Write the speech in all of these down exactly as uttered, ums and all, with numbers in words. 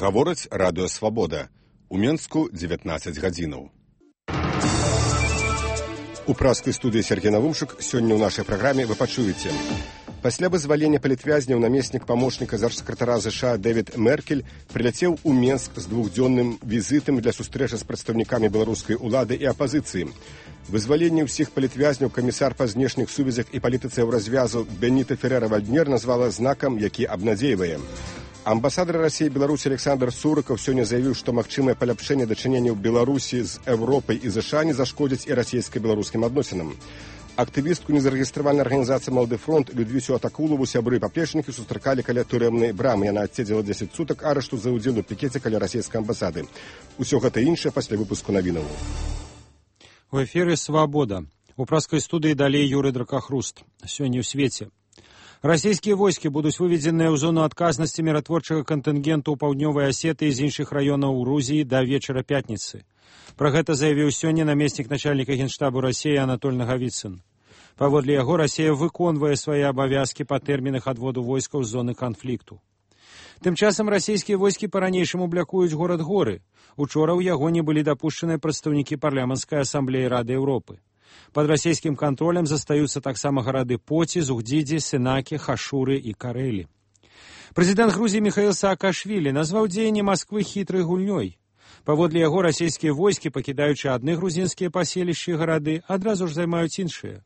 Гаворыць радыё «Свабода». У Менску дзевятнаццаць гадзінаў. У праскай студыі Сергей Навумшык сёння ў нашай праграме вы пачуеце. Пасля вызвалення палітвязняў намеснік памочніка зарсакратара ЗША Дэвід Меркель прыляцеў у Менск з двухдзённым візітам для сустрэчы з прадстаўнікамі беларускай улады і апазіцыі. Вызваленне ўсіх палітвязняў камісар па знешніх сувязях і палітыцы Еўразвязу Беніта Ферера-Вальднер назвала знакам, які абнадзейвае. Амбасадар Расіі Беларусі Александр Сурыкаў сёння заявіў, што магчымае паляпшэнне дачыненняў Беларусі з Еўропай і ЗША не зашкодзіць і расійска-беларускім адносінам. Актывістку незарэгістравальнай арганізацыі «Малды фронт» Людвісю Атакулову сябры і паплечнікі сустракалі каля турэмнай брамы. Яна адседзела дзесяць сутак арышту за ўдзел у пікеце каля расійскай амбасады. Усё гэта іншае пасля выпуску навінаў. У эфіры «Свабода». У праскай студыі далей Юрый Дракахруст. Сёння ў свеце. Расійскія войскі будуць выведзеныя ў зону адказнасці міратворчага кантынгенту ў паўднёвай Асетыі з іншых раёнаў Грузіі да вечара пятніцы. Пра гэта заявіў сёння намеснік начальніка генштабу Расіі Анатоль Нагавіцын. Паводле яго, Расія выконвае свае абавязкі па тэрмінах адводу войскаў з зоны канфлікту. Тым часам расійскія войскі па-ранейшаму блякуюць горад Горы. Учора ў яго не былі дапушчаныя прадстаўнікі парламенцкай асамблеі Рады Еўропы. Пад расійскім кантролем застаюцца таксама гарады Поці, Зугдзідзі, Сенакі, Хашуры і Карэлі. Прэзідэнт Грузіі Міхаіл Саакашвілі назваў дзеянні Масквы хітрай гульнёй. Паводле яго, расійскія войскі, пакідаючы адны грузінскія паселішчы і гарады, адразу ж займаюць іншыя.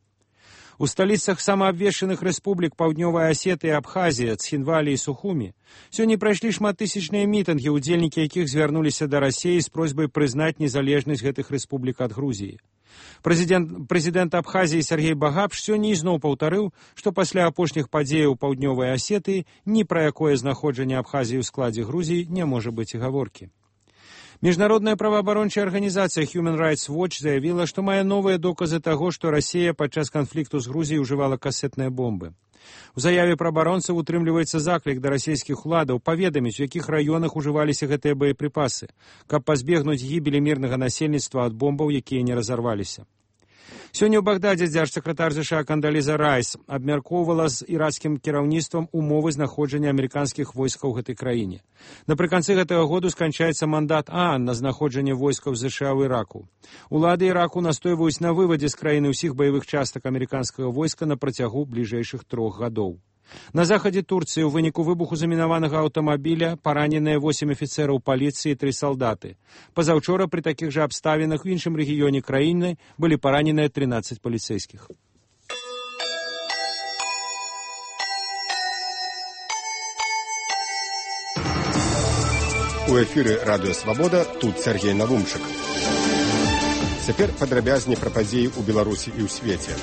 У сталіцах самаабвешчаных рэспублік Паўднёвая Асетыя, Абхазія, Цхінвалі і Сухумі сёння прайшлі шматтысячныя мітынгі, удзельнікі якіх звярнуліся да Расіі з просьбай прызнаць незалежнасць гэтых рэспублік ад Грузіі. Прэзідэнт, прэзідэнт Абхазіі Сергей Багапш сёння ізноў паўтарыў, што пасля апошніх падзеяў у Паўднёвай Асетыі ні пра якое знаходжанне Абхазіі ў складзе Грузіі не можа быць і гаворкі. Міжнародная праваабарончая арганізацыя Human Rights Watch заявіла, што мае новыя доказы таго, што Расія падчас канфлікту з Грузіяй ужывала касетныя бомбы. У заяве праабаронцаў утрымліваецца заклік да расійскіх уладаў паведаміць, у якіх раёнах ужываліся гэтыя боепрыпасы, каб пазбегнуць гібелі мірнага насельніцтва ад бомбаў, якія не разарваліся. Сёння ў Багдадзе дзяржсакратар ЗША Кандаліза Райс абмяркоўвала з іракскім кіраўніцтвам умовы знаходжання амерыканскіх войскаў у гэтай краіне. Напрыканцы гэтага году сканчаецца мандат ААН на знаходжанне войскаў ЗША ў Іраку. Улады Іраку настойваюць на вывадзе з краіны ўсіх баявых частак амерыканскага войска на працягу бліжэйшых трох гадоў. На захадзе Турцыі ў выніку выбуху замінаванага аўтамабіля параненыя восем афіцэраў паліцыі і тры салдаты. Пазаўчора пры такіх жа абставінах у іншым рэгіёне краіны былі параненыя трынаццаць паліцэйскіх. У эфіры радыё «Свабода», тут Сергей Навумшык. Цяпер падрабязней пра падзеі ў Беларусі і ў свеце.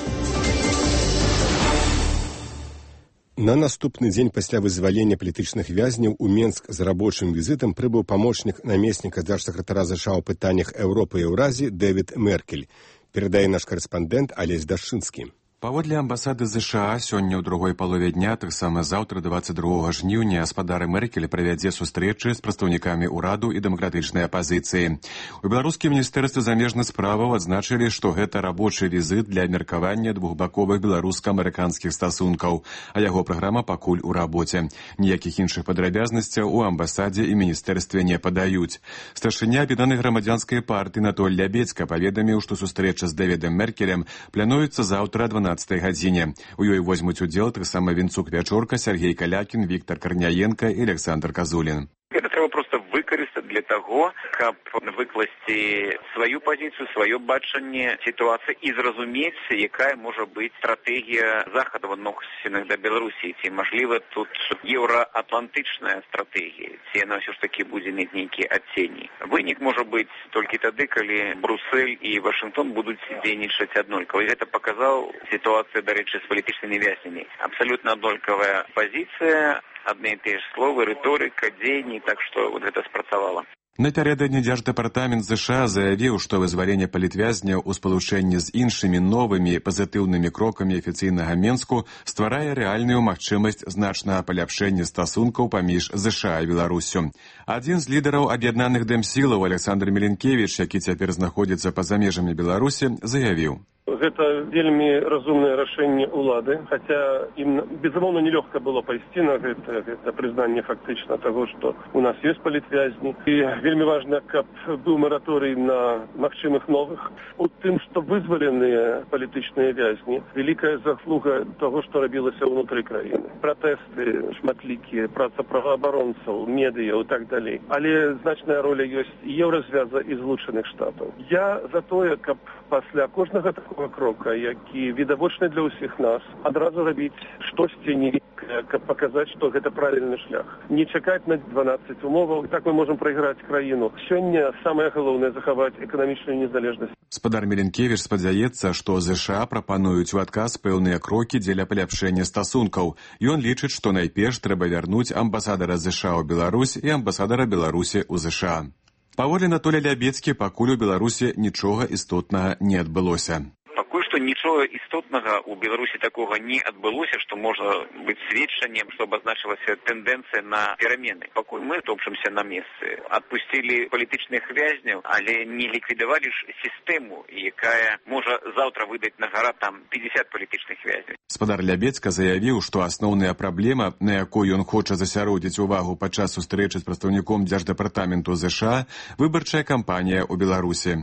На наступны дзень пасля вызвалення палітычных вязняў у Менск з рабочым візітам прыбыў памочнік намесніка дзяржсакратара ЗША ў пытаннях Еўропы і Еўразіі Дэвід Меркель. Перадае наш карэспандэнт Алесь Дашчынскі. Паводле амбасады ЗША сёння ў другой палове дня, таксама заўтра дваццаць другога жніўня, гаспадар Меркель правядзе сустрэчы з прадстаўнікамі ўраду і дэмакратычнай апазіцыі. У беларускім міністэрстве замежных справаў адзначылі, што гэта рабочы візіт для абмеркавання двухбаковых беларуска-амерыканскіх стасункаў, а яго праграма пакуль у рабоце. Ніякіх іншых падрабязнасцяў у амбасадзе і міністэрстве не падаюць. Старшыня аб'яднанай грамадзянскай партыі Анатоль Лябедзька паведаміў, што сустрэча з Дэвідам Меркелем плануецца заўтра дванаццатай гадзіне. У ёй возьмуць удзел таксама Вінцук-Вячорка, Сергей Калякін, Віктор Карняенка і Александр Казулін. Гэта трэба проста выкарыстаць для таго, каб выкласці сваю пазіцыю, сваё бачанне сітуацыі і зразумець, якая можа быць стратэгія захаду в адносінах да Беларусі. Ці, мажліва, тут еўраатлантычная стратэгія, ці яна ўсё ж такі будзе мець нейкія адценні. Вынік можа быць толькі тады, калі Брусэль і Вашынгтон будуць дзейнічаць аднолькава. І гэта паказаў сітуацыя, дарэчы, з палітычнымі вязнямі. Абсалютна аднолькавая пазіцыя, адны і тыя ж словы, рыторыка, дзеянні, так што вот гэта спрацавала. Напярэдадні дзярждэпартамент ЗША заявіў, што вызваленне палітвязняў у спалучэнні з іншымі новымі пазітыўнымі крокамі афіцыйнага Менску стварае рэальную магчымасць значнага паляпшэння стасункаў паміж ЗША і Беларуссю. Адзін з лідараў аб'яднаных дэмсілаў Александр Меленкевіч, які цяпер знаходзіцца па-за межамі Беларусі, заявіў: Гэта вельмі разумнае рашэнне ўлады, хаця ім, безумоўна, нелёгка было пайсці на гэта, гэта прызнанне фактычна таго, што у нас ёсць палітвязні. І вельмі важна, каб быў мараторый на магчымых новых. У тым, што вызваленыя палітычныя вязні, вялікая заслуга таго, што рабілася ўнутры краіны. Пратэсты шматлікія, праца праваабаронцаў, медыяў і так далей. Але значная роля ёсць і Еўразвяза, і Злучаных Штатаў. Я за тое, каб пасля кожнага такога крока, які відавочны для ўсіх нас, адразу рабіць штосьці невялікае, каб паказаць, што гэта правільны шлях. Не чакаць на дванаццаць умоваў, так мы можам прайграць краіну. Сёння самае галоўнае захаваць эканамічную незалежнасць. Спадар Меленкевіч спадзяецца, што ЗША прапануюць у адказ пэўныя крокі дзеля паляпшэння стасункаў. Ён лічыць, што найперш трэба вярнуць амбасадара ЗША ў Беларусь і амбасадара Беларусі ў ЗША. Паводле Анатолія Лябецкі, пакуль у Беларусі нічога істотнага не адбылося. Пакуль што нічога істотнага ў Беларусі такога не адбылося, што можа быць сведчаннем, што абазначылася тэндэнцыя на перамены. Пакуль мы топчемся на месцы. Адпусцілі палітычных вязняў, але не ліквідавалі ж сістэму, якая можа заўтра выдаць на гара там пятьдесят палітычных вязняў. Спадар Лябецка заявіў, што асноўная праблема, на якой ён хоча засяродзіць увагу падчас сустрэчы з прадстаўніком Дзярждэпартаменту ЗША, выбарчая кампанія ў Беларусі.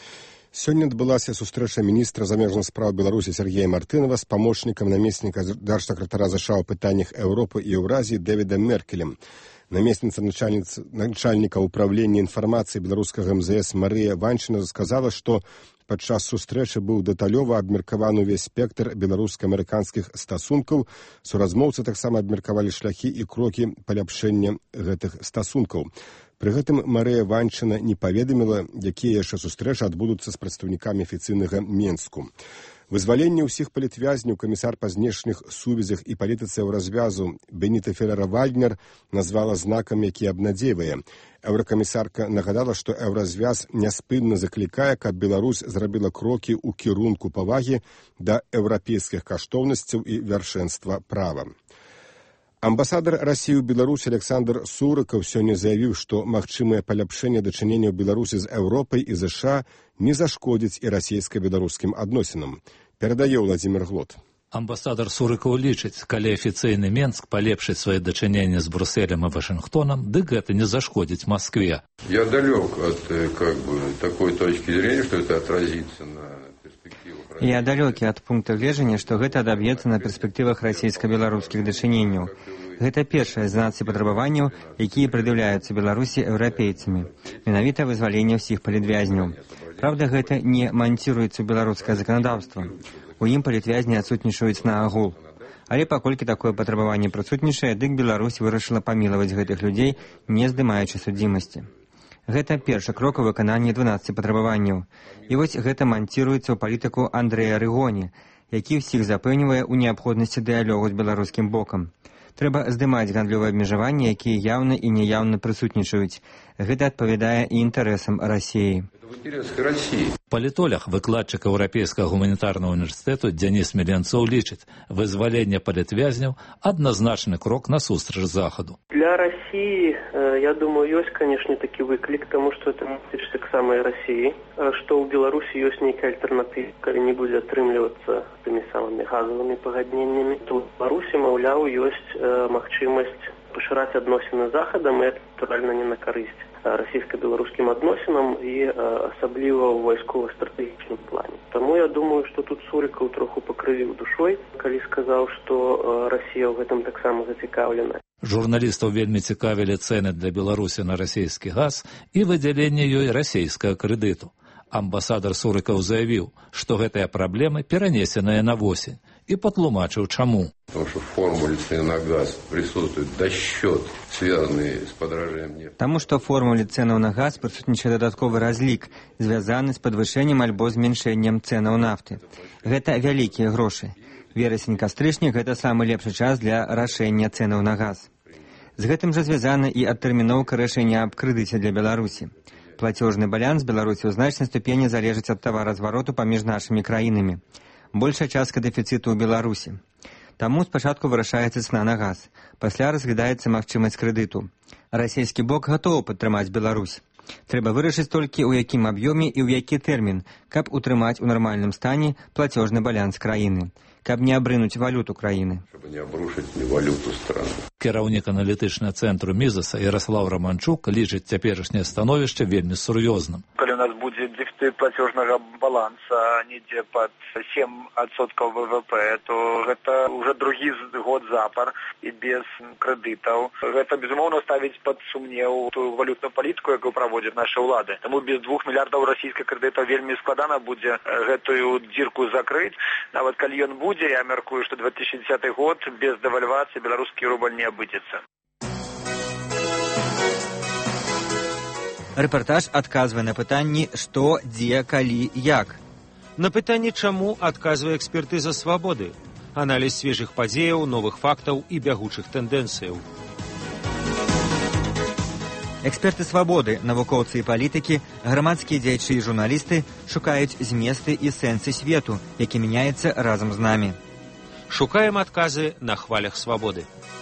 Сёння адбылася сустрэча міністра замежных спраў Беларусі Сергея Мартынова з памочнікам намесніка дзяржсакратара ЗША ў пытаннях Еўропы і Еўразіі Дэвідам Меркелем. Намесніца начальніка ўправлення інфармацыі беларускага эм зэ эс Марыя Ванчына сказала, што падчас сустрэчы быў дэталёва абмеркаваны ўвесь спектр беларуска-амерыканскіх стасункаў. Суразмоўцы таксама абмеркавалі шляхі і крокі паляпшэння гэтых стасункаў. Пры гэтым Марыя Ванчына не паведаміла, якія яшчэ сустрэчы адбудуцца з прадстаўнікамі афіцыйнага Менску. Вызваленне ўсіх палітвязняў камісар па знешніх сувязях і палітыцы Еўразвязу Беніта Феррера-Вальднер назвала знакам, які абнадзейвае. Еўракамісарка нагадала, што Еўразвяз няспынна заклікае, каб Беларусь зрабіла крокі ў кірунку павагі да еўрапейскіх каштоўнасцяў і вяршэнства права. Амбасадар Расіі ў Беларусі Александр Сурыкаў сёння заявіў, што магчымае паляпшэнне дачыненняў Беларусі з Еўропай і ЗША не зашкодзіць і расійска-беларускім адносінам. Перадае Владзімір Глот. Амбасадар Сурыкаў лічыць, калі афіцыйны Менск палепшыць свае дачыненні з Брусселем і Вашынгтонам, дык гэта не зашкодзіць Маскве. Я далёк от как бы, такой точки зрения, что это отразится на перспективах. Я далёкі ад пункта гледжання, што гэта адаб'ецца на перспектывах расійска-беларускіх дачыненняў. Гэта першае з нацый патрабаванняў, якія прад'яўляюцца Беларусі еўрапейцамі. Менавіта вызваленне ўсіх палітвязняў. Праўда, гэта не манціруецца ў беларускае заканадаўства. У ім палітвязні адсутнічаюць наагул. Але паколькі такое патрабаванне прысутнічае, дык Беларусь вырашыла памілаваць гэтых людзей, не здымаючы судзімасці. Гэта першы крок у выкананні дванаццаці патрабаванняў. І вось гэта манціруецца ў палітыку Андрэя Рыгоні, які ўсіх запэўнівае ў неабходнасці дыялогу з беларускім бокам. Трэба здымаць гандлёвыя абмежаванні, якія яўна і няяўна прысутнічаюць. Гэта адпавядае і інтарэсам Расіі. Палітолог, выкладчык Еўрапейскага гуманітарнага універсітэту Дзяніс Меленцоў лічыць, вызваленне палітвязняў адназначны крок насустрач захаду. Для России, я думаю, есть, конечно, таки выклик, потому что это относится к самой России, что у Беларуси есть некая альтернатива, когда не будет отрымливаться теми самыми газовыми погоднениями. То у Беларуси, маўляў, есть магчымасць пашыраць адносіны з захадам, і это натуральна не на карысць расійска-беларускім адносінам і асабліва ў вайскова-стратэгічным плане. Таму я думаю, што тут Сурыкаў троху пакрывіў душой, калі сказаў, што Расія ў гэтым таксама зацікаўлена. Журналістаў вельмі цікавілі цэны для Беларусі на расійскі газ і выдзяленне ёй расійскага крэдыту. Амбасадар Сурыкаў заявіў, што гэтыя праблемы перанесеныя на восень, и патлумачыў, чаму. Потому что в формуле цены на газ присутствует досчет, связанный с подорожанием нефти. Таму што ў формуле цэнаў на газ прысутнічае дадатковы разлік, звязаны з падвышэннем альбо зменшэннем цэнаў нафты. Гэта вялікія грошы. Верасень-кастрычнік – гэта самы лепшы час для рашэння цэнаў на газ. З гэтым жа звязана і адтэрміноўка рашэння аб крэдыце для Беларусі. Плацежны баланс Беларусі ў значнай ступені залежыць ад таваразвароту паміж нашымі краінамі. Большая частка дэфіцыту ў Беларусі. Таму спачатку вырашаецца цана на газ, пасля разглядаецца магчымасць крэдыту. Расійскі бок гатовы падтрымаць Беларусь. Трэба вырашыць толькі, у якім аб'ёме і ў які тэрмін, каб утрымаць у нармальным стане плацежны баланс краіны, каб не абрынуць валюту краіны. Чтобы не обрушить валюту страны. Кіраўнік аналітычнага цэнтру Мізаса Ярослав Романчук лічыць цяперашняе становішча вельмі сур'ёзным. Калі у нас будзе дэфіцыт плацежнага баланса недзе пад сем адсоткаў ВВП, то гэта ўжо другі год запар і без крэдытаў. Гэта, безумоўна, ставіць пад сумнеў тую валютную палітыку, якую праводзяць нашы ўлады. Таму без двух мільярдаў расійскіх крэдытаў вельмі складана будзе гэтую дзірку закрыць. Нават калі ён будзе, я мяркую, што две тысячи десятый год без дэвальвацыі беларускі рубль не абыдзецца. Рэпартаж адказвае на пытанні «Што, дзе, калі, як?». На пытанне «Чаму?» адказвае экспертыза «Свабоды». Аналіз свежых падзеяў, новых фактаў і бягучых тэндэнцыяў. Эксперты «Свабоды», навукоўцы і палітыкі, грамадскія дзеячы і журналісты шукаюць зместы і сэнсы свету, які мяняецца разам з намі. Шукаем адказы на хвалях «Свабоды».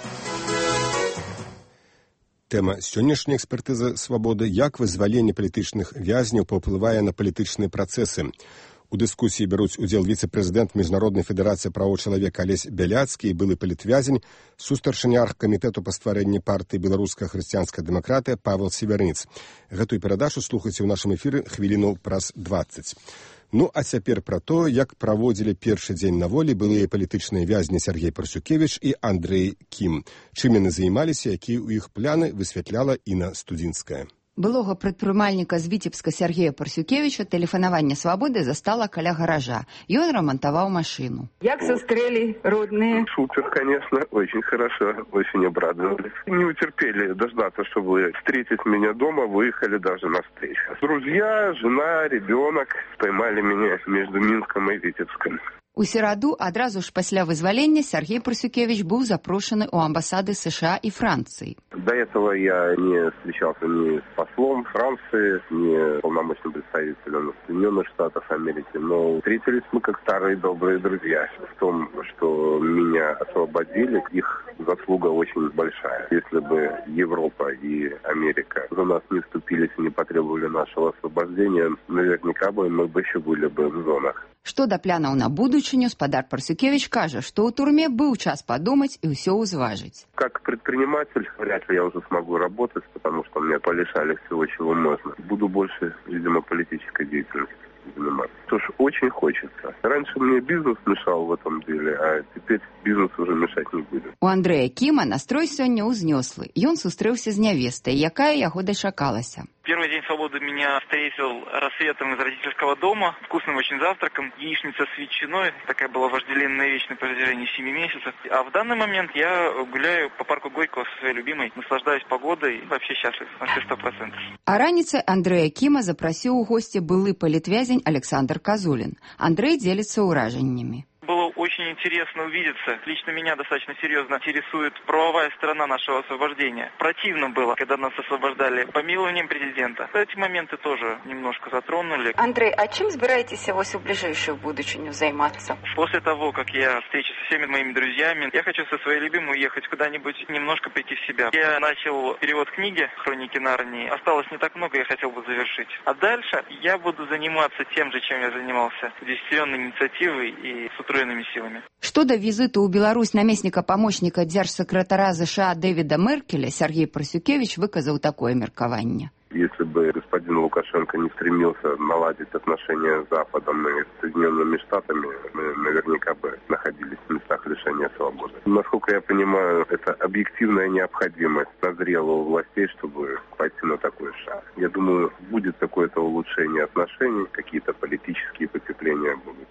Тэма сённяшняй экспертызы «Свабоды» – як вызваленне палітычных вязняў паўплывае на палітычныя працэсы. У дыскусіі бяруць удзел віцэ-прэзідэнт Міжнароднай федэрацыі правоў чалавека Алесь Бяляцкі і былы палітвязень, сустаршыня аргкамітэту па стварэнні партыі «Беларуская хрысціянская дэмакратыя» Павел Северніц. Гэтую перадачу слухайце ў нашым эфіры хвіліну праз дваццаць. Ну, а цяпер пра то, як праводзілі першы дзень на волі былыя палітычныя вязні Сергей Парсюкевіч і Андрэй Кім. Чым яны займаліся, якія ў іх пляны, высвятляла Інна Студзінская. Былога прадпрымальніка з Віцебска Сергея Парсюкевіча тэлефанаванне «Свабоды» застала каля гаража. Ён рамантаваў машину. Як сустрели родные? Супер, конечно, очень хорошо, очень обрадовались. Не утерпели дождаться, чтобы встретить меня дома, выехали даже на встречу. Друзья, жена, ребенок поймали меня между Минском и Витебском. У сераду, адразу ж пасля вызвалення, Сергей Парсюкевич быў запрошаны ў амбасады США і Францыі. До этого я не встречался ни с послом Франции, ни с полномочным представителем Соединенных Штатов Америки, но встретились мы как старые добрые друзья. В том, что меня освободили, их заслуга очень большая. Если бы Европа и Америка за нас не вступились и не потребовали нашего освобождения, наверняка бы мы бы еще были бы в зонах. Што да планаў на будучыню, спадар Парсюкевич кажа, што ў турме быў час падумаць і ўсё ўзважыць. Как предприниматель вряд ли я уже смогу работать, потому что меня полишали всего, чего можно. Буду больше, видимо, политической деятельностью заниматься. Что ж, очень хочется. Раньше мне бизнес мешал в этом деле, а теперь бизнес уже мешать не будет. У Андрэя Кіма настрой сёння ўзнёслы. Ён сустрэўся з нявестай, якая яго дачакалася. Первый день свободы меня встретил рассветом из родительского дома, вкусным очень завтраком, яичница с ветчиной. Такая была вожделенная вещь на протяжении семи месяцев. А в данный момент я гуляю по парку Горького со своей любимой, наслаждаюсь погодой и вообще счастлив на все сто процентов. А раніцай Андрэя Кіма запрасіў у госці былы палітвязень Александр Козулин. Андрей делится ураженнями. Было очень интересно увидеться. Лично меня достаточно серьезно интересует правовая сторона нашего освобождения. Противно было, когда нас освобождали помилованием президента. Эти моменты тоже немножко затронули. Андрей, а чем собираетесь вось у ближайшую будущую займаться? После того, как я встречусь со всеми моими друзьями, я хочу со своей любимой уехать куда-нибудь, немножко прийти в себя. Я начал перевод книги «Хроники Нарнии». Осталось не так много, я хотел бы завершить. А дальше я буду заниматься тем же, чем я занимался. Удесятеренной инициативой и с утроенными силами. Што да візіту ў Беларусь намесніка памочніка дзяржсакратара США Дэвіда Меркеля, Сергей Парсюкевич выказаў такое меркаванне. Если бы господин Лукашенко не стремился наладить отношения с Западом и Соединенными Штатами, мы наверняка бы находились в местах лишения свободы. Насколько я понимаю, это объективная необходимость назрела у властей, чтобы пойти на такой шаг. Я думаю, будет какое-то улучшение отношений, какие-то политические потепления будут.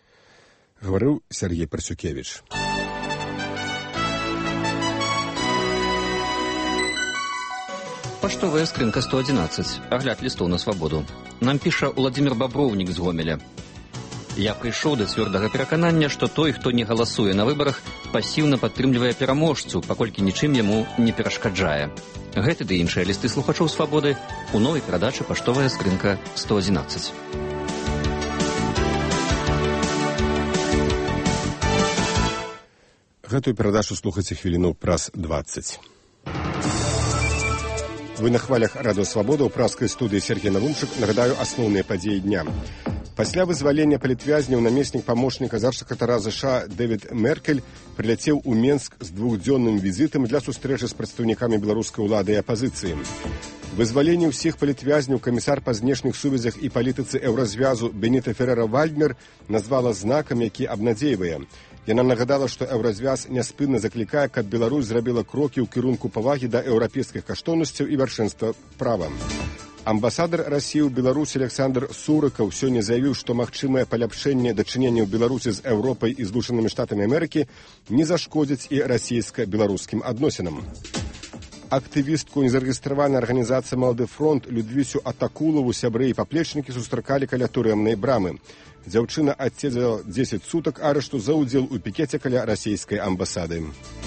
Говорил Сергей Парсюкевич. Паштовая скрынка сто одиннадцать. Агляд лістоў на свабоду. Нам піша Владимир Баброўнік з Гомеля. Я прыйшоў да цвёрдага пераканання, што той, хто не галасуе на выбарах, пасіўна падтрымлівае пераможцу, паколькі нічым яму не перашкаджае. Гэты ды іншыя лісты слухачоў свабоды у новай перадачы «Паштовая скрынка сто одиннадцать». Гэтую перадачу слухайце хвіліну праз дваццаць. Вы на хвалях радыё Свабода ў праскай студыі Сергей Навумчык. Нагадаю асноўныя падзеі дня. Пасля вызвалення палітвязняў намеснік памочніка зарсакратара ЗША Дэвід Меркель прыляцеў у Менск з двухдзённым візітам для сустрэчы з прадстаўнікамі беларускай улады і апазіцыі. Вызваленне ўсіх палітвязняў камісар па знешніх сувязях і палітыцы еўразвязу Беніта Ферера-Вальднер назвала знакам, які абнадзейвае. Яна нагадала, што еўразвяз няспынна заклікае, каб Беларусь зрабіла крокі ў кірунку павагі да еўрапейскіх каштоўнасцяў і вяршэнства права. Амбасадар Расіі ў Беларусі Александр Сурыкаў сёння заявіў, што магчымае паляпшэнне дачыненняў Беларусі з Еўропай і Злучанымі Штатамі Амерыкі не зашкодзіць і расійска-беларускім адносінам. Актывістку незарэгістраванай арганізацыі «Малады фронт» Людвісю Атакулаву сябры і паплечнікі сустракалі каля турэмнай брамы. Дзяўчына адседзела дзесяць сутак арышту за ўдзел у пікеце каля расійскай амбасады.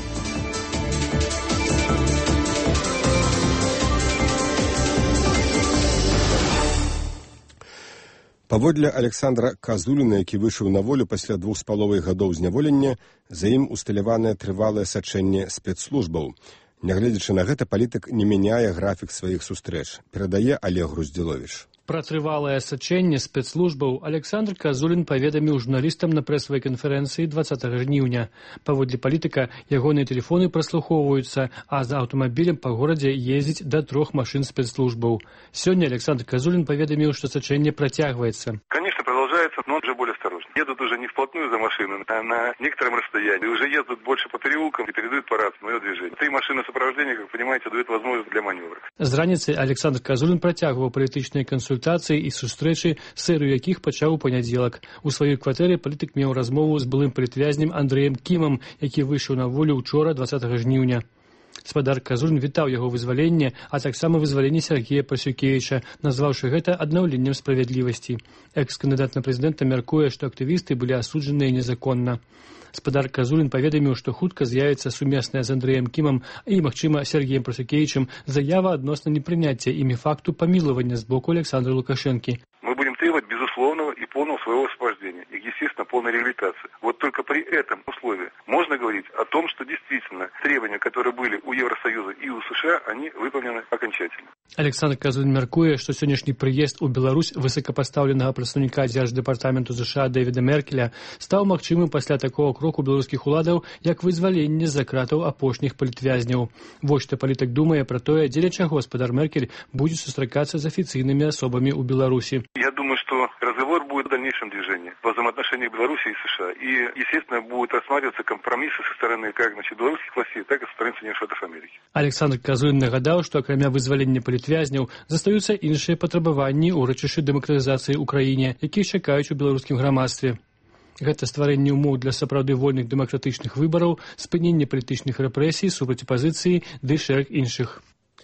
Паводле Александра Казуліна, які выйшаў на волю пасля двух з паловай гадоў зняволення, за ім усталяванае трывалае сачэнне спецслужбаў. Нягледзячы на гэта, палітык не мяняе графік сваіх сустрэч, перадае Олег Груздзіловіч. Пра трывалае сачэнне спецслужбаў Александр Казулін паведаміў журналістам на прэсавай канферэнцыі дваццатага жніўня. Паводле палітыка, ягоныя тэлефоны праслухоўваюцца, а за аўтамабілем па горадзе ездзіць да трох машын спецслужбаў. Сёння Александр Казулін паведаміў, што сачэнне працягваецца. Конечно, продолжается, но уже более осторожно. Едут уже не вплотную за машиной, а на некотором расстоянии. Уже ездят больше по переулкам и передают по рации мое движение. Три машины сопровождения, как понимаете, дают возможность для маневра. З раніцы Александр Казулін працягваў палітычныя кансультацыі і сустрэчы, сэрыю якіх пачаў у панядзелак. У сваёй кватэры палітык меў размову з былым палітвязнем Андрэем Кімам, які выйшаў на волю ўчора дваццатага жніўня. Спадар Казулін вітаў яго вызваленне, а таксама вызваленне Сергея Прасюкевіча, назваўшы гэта аднаўленнем справядлівасці. Экс-кандыдат на прэзідэнта мяркуе, што актывісты былі асуджаныя незаконна. Спадар Казулін паведаміў, што хутка з'явіцца сумесная з Андрэем Кімам і, магчыма, Сергеем Прасюкевічем заява адносна непрыняцця імі факту памілавання з боку Александра Лукашэнкі. Мы будем требовать безусловного и полного своего освобождения и, естественно, полной реабилитации. Вот только при этом условии можно говорить о том, что действительно требования, которые были у Евросоюза и у США, они выполнены окончательно. Александр Казулін мяркуе, што сённяшні прыезд у Беларусь высокапастаўленага прадстаўніка дзярждэпартаменту ЗША Дэвіда Меркеля стаў магчымым пасля такого кроку беларускіх уладаў, як вызваленне з-за кратаў апошніх палітвязняў. Вось што палітык думае пра тое, дзеля чаго спадар Меркель будзе сустракацца з афіцыйнымі асобамі ў Беларусі. Я думаю, что разговор будет в дальнейшем движении по взаимоотношениям Беларуси и США. И, естественно, будут рассматриваться компромиссы со стороны как значит, белорусских властей, так и со стороны Соединенных Штатов Америки. Александр Казулін нагадаў, што акрамя вызвалення палітвязняў застаюцца іншыя патрабаванні ў рэчышчы дэмакратызацыі ў краіне, якіх чакаюць у беларускім грамадстве. Гэта стварэнне ўмоў для сапраўды вольных дэмакратычных выбараў, спыненне палітычных рэпрэсій супраць апазіцыі ды шэраг іншых.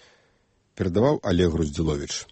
Перадаваў Олег Груздзіловіч.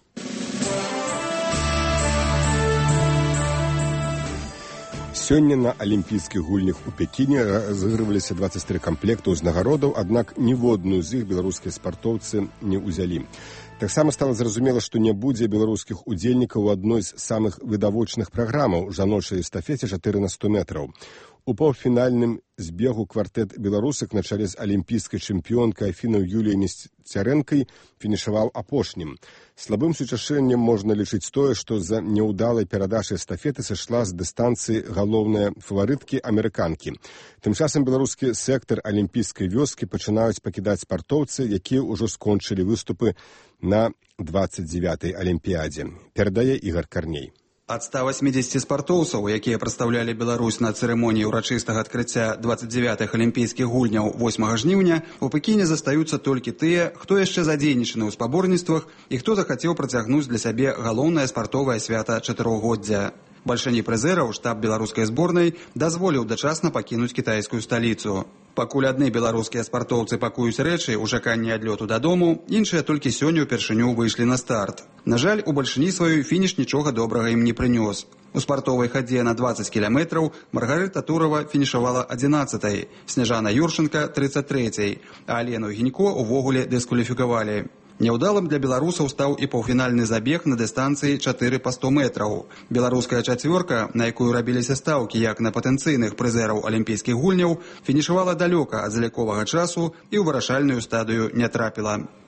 Сёння на алімпійскіх гульнях у Пекіне разыгрываліся дваццаць тры камплекты ўзнагародаў, аднак ніводную з іх беларускія спартоўцы не ўзялі. Таксама стала зразумела, што не будзе беларускіх удзельнікаў у адной з самых відавочных праграмаў жаночай эстафеце чатыры на сто метраў. У паўфінальным збегу квартэт беларусак на чале з алімпійскай чэмпіёнкай Афінай Юліяй Несцярэнкай фінішаваў апошнім. Слабым сучашэннем можна лічыць тое, што за няўдалай перадачай эстафеты сышла з дыстанцыі галоўная фаварыткі амерыканкі. Тым часам беларускі сектар алімпійскай вёскі пачынаюць пакідаць спартоўцы, якія ўжо скончылі выступы на дваццаць дзевятай алімпіядзе. Перадае Ігор Карней. Ад ста васьмідзесяці спартоўцаў, якія прадстаўлялі Беларусь на цырымоніі ўрачыстага адкрыцця дваццаць дзевятых алімпійскіх гульняў восьмага жніўня, у Пекіне застаюцца толькі тыя, хто яшчэ задзейнічаны ў спаборніцтвах і хто захацеў працягнуць для сябе галоўнае спартовае свята чатырохгоддзя. Бальшыні прызэраў штаб беларускай зборнай дазволіў дачасна пакінуць кітайскую сталіцу. Пакуль адны беларускія спартоўцы пакуюць рэчы ў чаканні адлёту дадому, іншыя толькі сёння ўпершыню выйшлі на старт. На жаль, у бальшыні сваёй фініш нічога добрага ім не прынёс. У спартовай хадзе на дваццаць кіламетраў Маргарыта Турова фінішавала адзінаццатай, Сняжана Юрченка – трыццаць трэцяй, а Алену Гінько ўвогуле дыскваліфікавалі. Няўдалым для беларусаў стаў і паўфінальны забег на дыстанцыі чатыры па сто метраў. Беларуская чацвёрка, на якую рабіліся стаўкі як на патэнцыйных прызэраў алімпійскіх гульняў, фінішавала далёка ад заліковага часу і ў вырашальную стадыю не трапіла.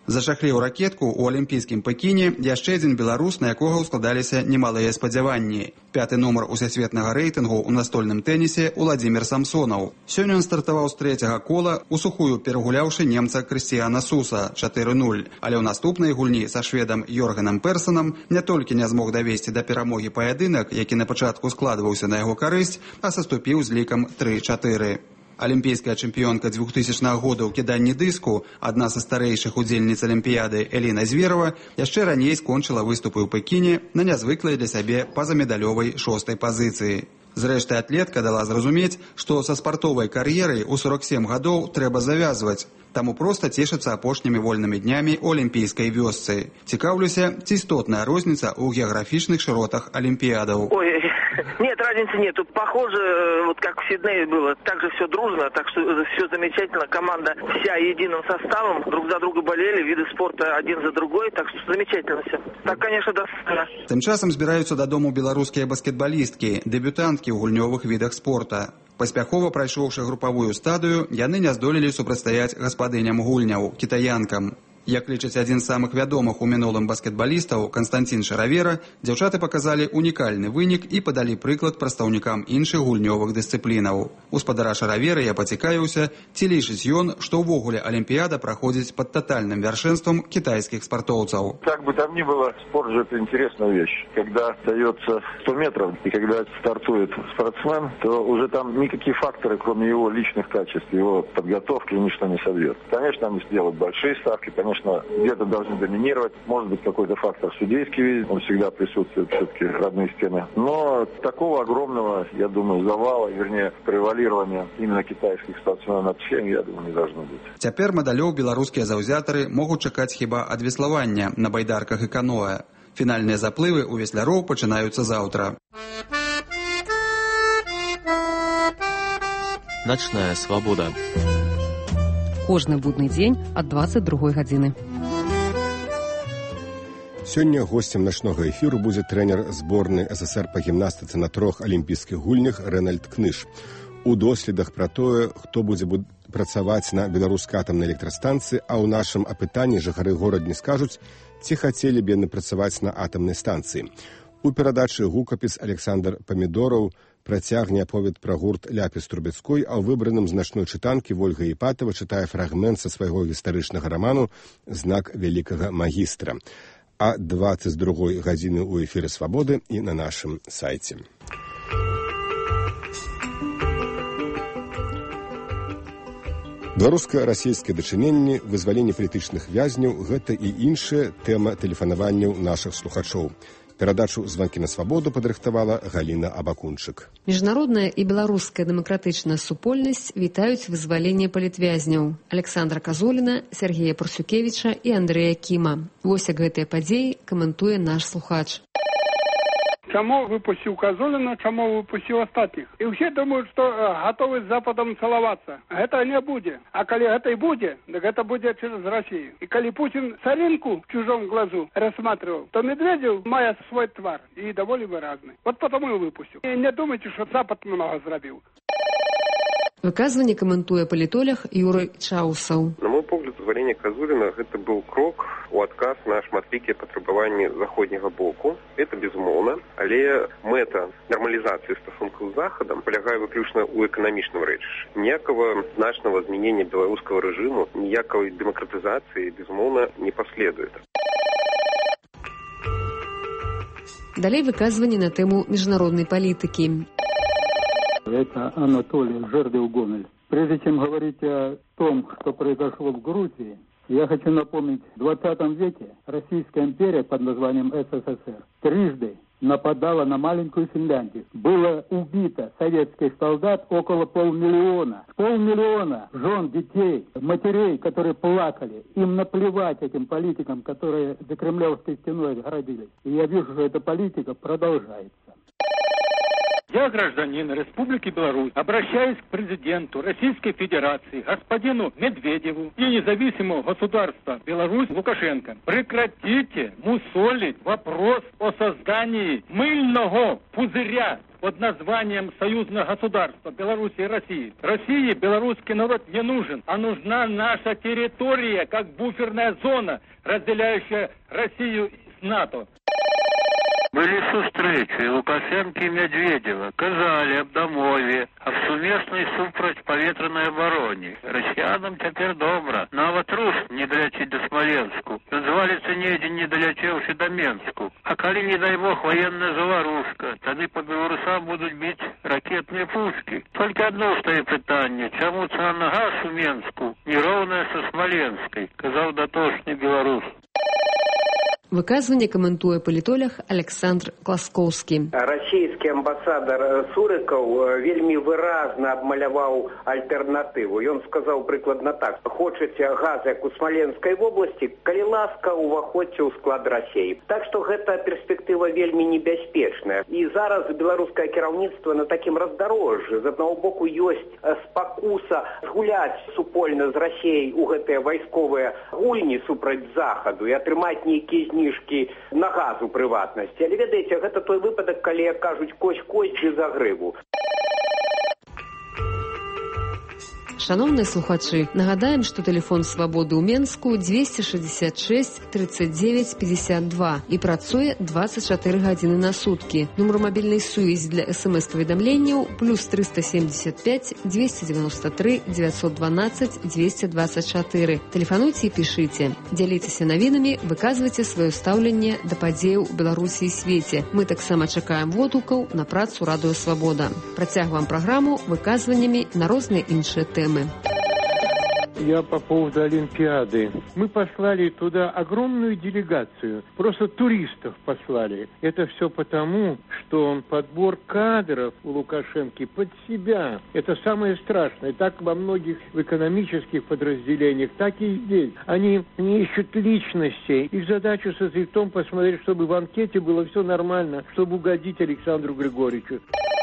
Зашахлеў ракетку ў алімпійскім Пекіне яшчэ адзін беларус, на якога ўскладаліся немалыя спадзяванні. Пяты нумар усесветнага рэйтынгу ў настольным тэнісе Уладзімір Самсонаў. Сёння ён стартаваў з трэцяга кола, у сухую перагуляўшы немца Крысціяна Суса чатыры нуль. Але ў наступнай гульні са шведам Йорганам Персанам не толькі не змог давесці да перамогі паядынак, які на пачатку складваўся на яго карысць, а саступіў з лікам тры чатыры. Алімпійская чэмпіёнка двухтысячнага года ў кіданні дыску, адна са старэйшых удзельніц алімпіяды Эліна Зверова, яшчэ раней скончыла выступы ў Пекіне на нязвыклай для сябе пазамедалёвай шостай пазіцыі. Зрэшты, атлетка дала зразумець, што са спартовай кар'ерай у сорок сем гадоў трэба завязваць. Таму проста цешыцца апошнімі вольнымі днямі ў алімпійскай вёсцы. Цікаўлюся, ці істотная розніца ў геаграфічных шыротах алімпіядаў. Ой, нет, разницы нет. Тут похоже, вот как в Сиднее было, так же все дружно, так что все замечательно. Команда вся единым составом, друг за друга болели, виды спорта один за другой, так что замечательно все. Так, конечно, достойно. Тым часам збіраюцца дадому беларускія баскетбалісткі, дэбютанткі ў гульнёвых відах спорта. Паспяхова прайшоўшы групавую стадыю, яны не здолелі супрацьстаяць гаспадыням гульняў, кітаянкам. Як лічыць адзін з самых вядомых у мінулым баскетбалістаў Канстантин Шаравера, дзяўчаты паказалі унікальны вынік і падалі прыклад прадстаўнікам іншых гульнёвых дысцыплінаў. У спадара Шаравера я пацікавіўся, ці лічыць ён, што ўвогуле алімпіяда праходзіць пад тотальным вяршэнствам кітайскіх спартоўцаў. Как бы там ни было, спорт же это интересная вещь. Когда остается сто метров и когда стартует спортсмен, то уже там никакие факторы, кроме его личных качеств, его подготовки, ничто не собьет. Конечно, они сделают большие ставки, конечно, Конечно, где-то должны доминировать. Может быть, какой-то фактор судейский, он всегда присутствует, все-таки родные стены. Но такого огромного, я думаю, завала, вернее, превалирования именно китайских спортсменов над всем, я думаю, не должно быть. Цяпер медалёў беларускія заўзятары могуць чакаць хіба ад веславання на байдарках і каноэ. Фінальныя заплывы ў весляроў пачынаюцца заўтра. Начная свабода. Кожны будны дзень ад дваццаць другой гадзіны. Сёння госцем начнога эфіру будзе трэнер зборнай СССР па гімнастыцы на трох алімпійскіх гульнях Рэнальд Кныш. У доследах пра тое, хто будзе працаваць на беларускай атамнай электрастанцыі, а ў нашым апытанні жыхары горадні скажуць, ці хацелі б яны працаваць на атамнай станцыі. У перадачы гукапіс Александр Памідораў працягне аповед пра гурт Ляпіс Трубецкой, а ў выбраным з начной чытанкі Вольга Іпатава чытае фрагмент са свайго гістарычнага раману «Знак вялікага магістра». А дваццаць другой гадзіны ў эфіры «Свабоды» і на нашым сайце. Беларуска-расійскія дачыненні, вызваленне палітычных вязняў – гэта і іншая тэма тэлефанаванняў нашых слухачоў. Перадачу «Званкі на свабоду» падрыхтавала Галіна Абакунчык. Міжнародная і беларуская дэмакратычная супольнасць вітаюць вызваленне палітвязняў Александра Казуліна, Сергея Парсюкевіча і Андрэя Кіма. Вось як гэтыя падзеі каментуе наш слухач. Чаму выпусціў Казуліна, чаму выпусціў астатніх? І ўсе думаюць, што гатовы з Западам цалавацца. Гэта не будзе. А калі гэта і будзе, дык гэта будзе через Расію. І калі Путін царинку в чужом глазу рассматривал, то Медведев мае свой твар і даволі выразны. Вот потому і выпусціў. І не думайце, што Запад много зрабіў. Выказванне каментуе палітолог Юрый Чаусаў. На мой погляд, вызваленне Казуліна гэта быў крок у адказ на шматлікія патрабаванні заходняга боку. Это безумоўна, але мэта нармалізацыі стасункаў з Захадам палягае выключна ў эканамічным рэчышчы. Ніякага значнага змянення беларускага рэжыму, ніякай дэмакратызацыі, безумоўна, не паследуе. Далей выказванне на тэму міжнароднай палітыкі. Это Анатолий Жердев-Гомель. Прежде чем говорить о том, что произошло в Грузии, я хочу напомнить, в двадцатом веке Российская империя под названием СССР трижды нападала на маленькую Финляндию. Было убито советских солдат около полмиллиона. Полмиллиона жен, детей, матерей, которые плакали. Им наплевать этим политикам, которые за Кремлевской стеной отгородились. И я вижу, что эта политика продолжается. Я гражданин Республики Беларусь, обращаюсь к президенту Российской Федерации, господину Медведеву и независимому государства Беларусь Лукашенко. Прекратите мусолить вопрос о создании мыльного пузыря под названием союзное государство Беларуси и России. России белорусский народ не нужен, а нужна наша территория, как буферная зона, разделяющая Россию с НАТО. Были сустрэчы Лукашенко и Медведева, казали об дамове, об сумесной супрацьпаветранай обороне. Россиянам теперь добра. Нават рус не долетит до Смоленску. Назвалится недзе не долетевший до Менску. А коли, не дай бог, военная заварушка, тогда по белорусам будут бить ракетные пушки. Только одно стоит питание. Чему цена на газ у Менску неровная со Смоленской? Казал дотошный белорус. Выказванне каментуе палітолог Александр Класкоўскі. Расійскі амбасадар Сурыкаў вельмі выразна абмаляваў альтэрнатыву. Ён сказаў прыкладна так: хочаце газ, як у Смаленскай вобласці, калі ласка, уваходзьце ў склад Расіі. Так што гэта перспектыва вельмі небяспечная. І зараз беларускае кіраўніцтва на такім раздарожжы. З аднаго боку ёсць спакуса згуляць супольна з Расіяй у гэтыя вайсковыя гульні супраць захаду і атрымаць нейкія зніжкі на газ у прыватнасці. Але ведаеце, гэта той выпадак, калі кажуць кость-кость без агрыву. Шановныя слухачы, нагадаем, што тэлефон свабоды ў Менску двести шестьдесят шесть тридцать девять пятьдесят два і працуе двадцать четыре гадзіны на суткі. Нумар мабільнай сувязі для смс-паведамленняў плюс триста семьдесят пять двести девяносто три девятьсот двенадцать двести двадцать четыре. Тэлефануйце і пішыце. Дзяліцеся навінамі, выказвайце сваё стаўленне да падзеяў у Беларусі і свеце. Мы таксама чакаем водгукаў на працу Радыё Свабода. Працягваем праграму выказваннямі на розныя іншыя тэмы. Я по поводу Олимпиады. Мы послали туда огромную делегацию. Просто туристов послали. Это все потому, что подбор кадров у Лукашенко под себя. Это самое страшное. Так во многих в экономических подразделениях, так и здесь. Они не ищут личностей. Их задача состоит в том, посмотреть, чтобы в анкете было все нормально, чтобы угодить Александру Григорьевичу.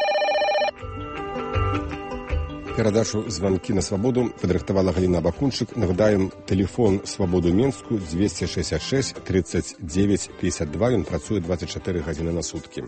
Перадачу «Звонки на свободу» падрыхтавала Галина Бакунчык. Нагадаем, тэлефон «Свободу Менску» двести шестьдесят шесть тридцать девять пятьдесят два. Ён працуе двадцать четыре гадзіны на суткі.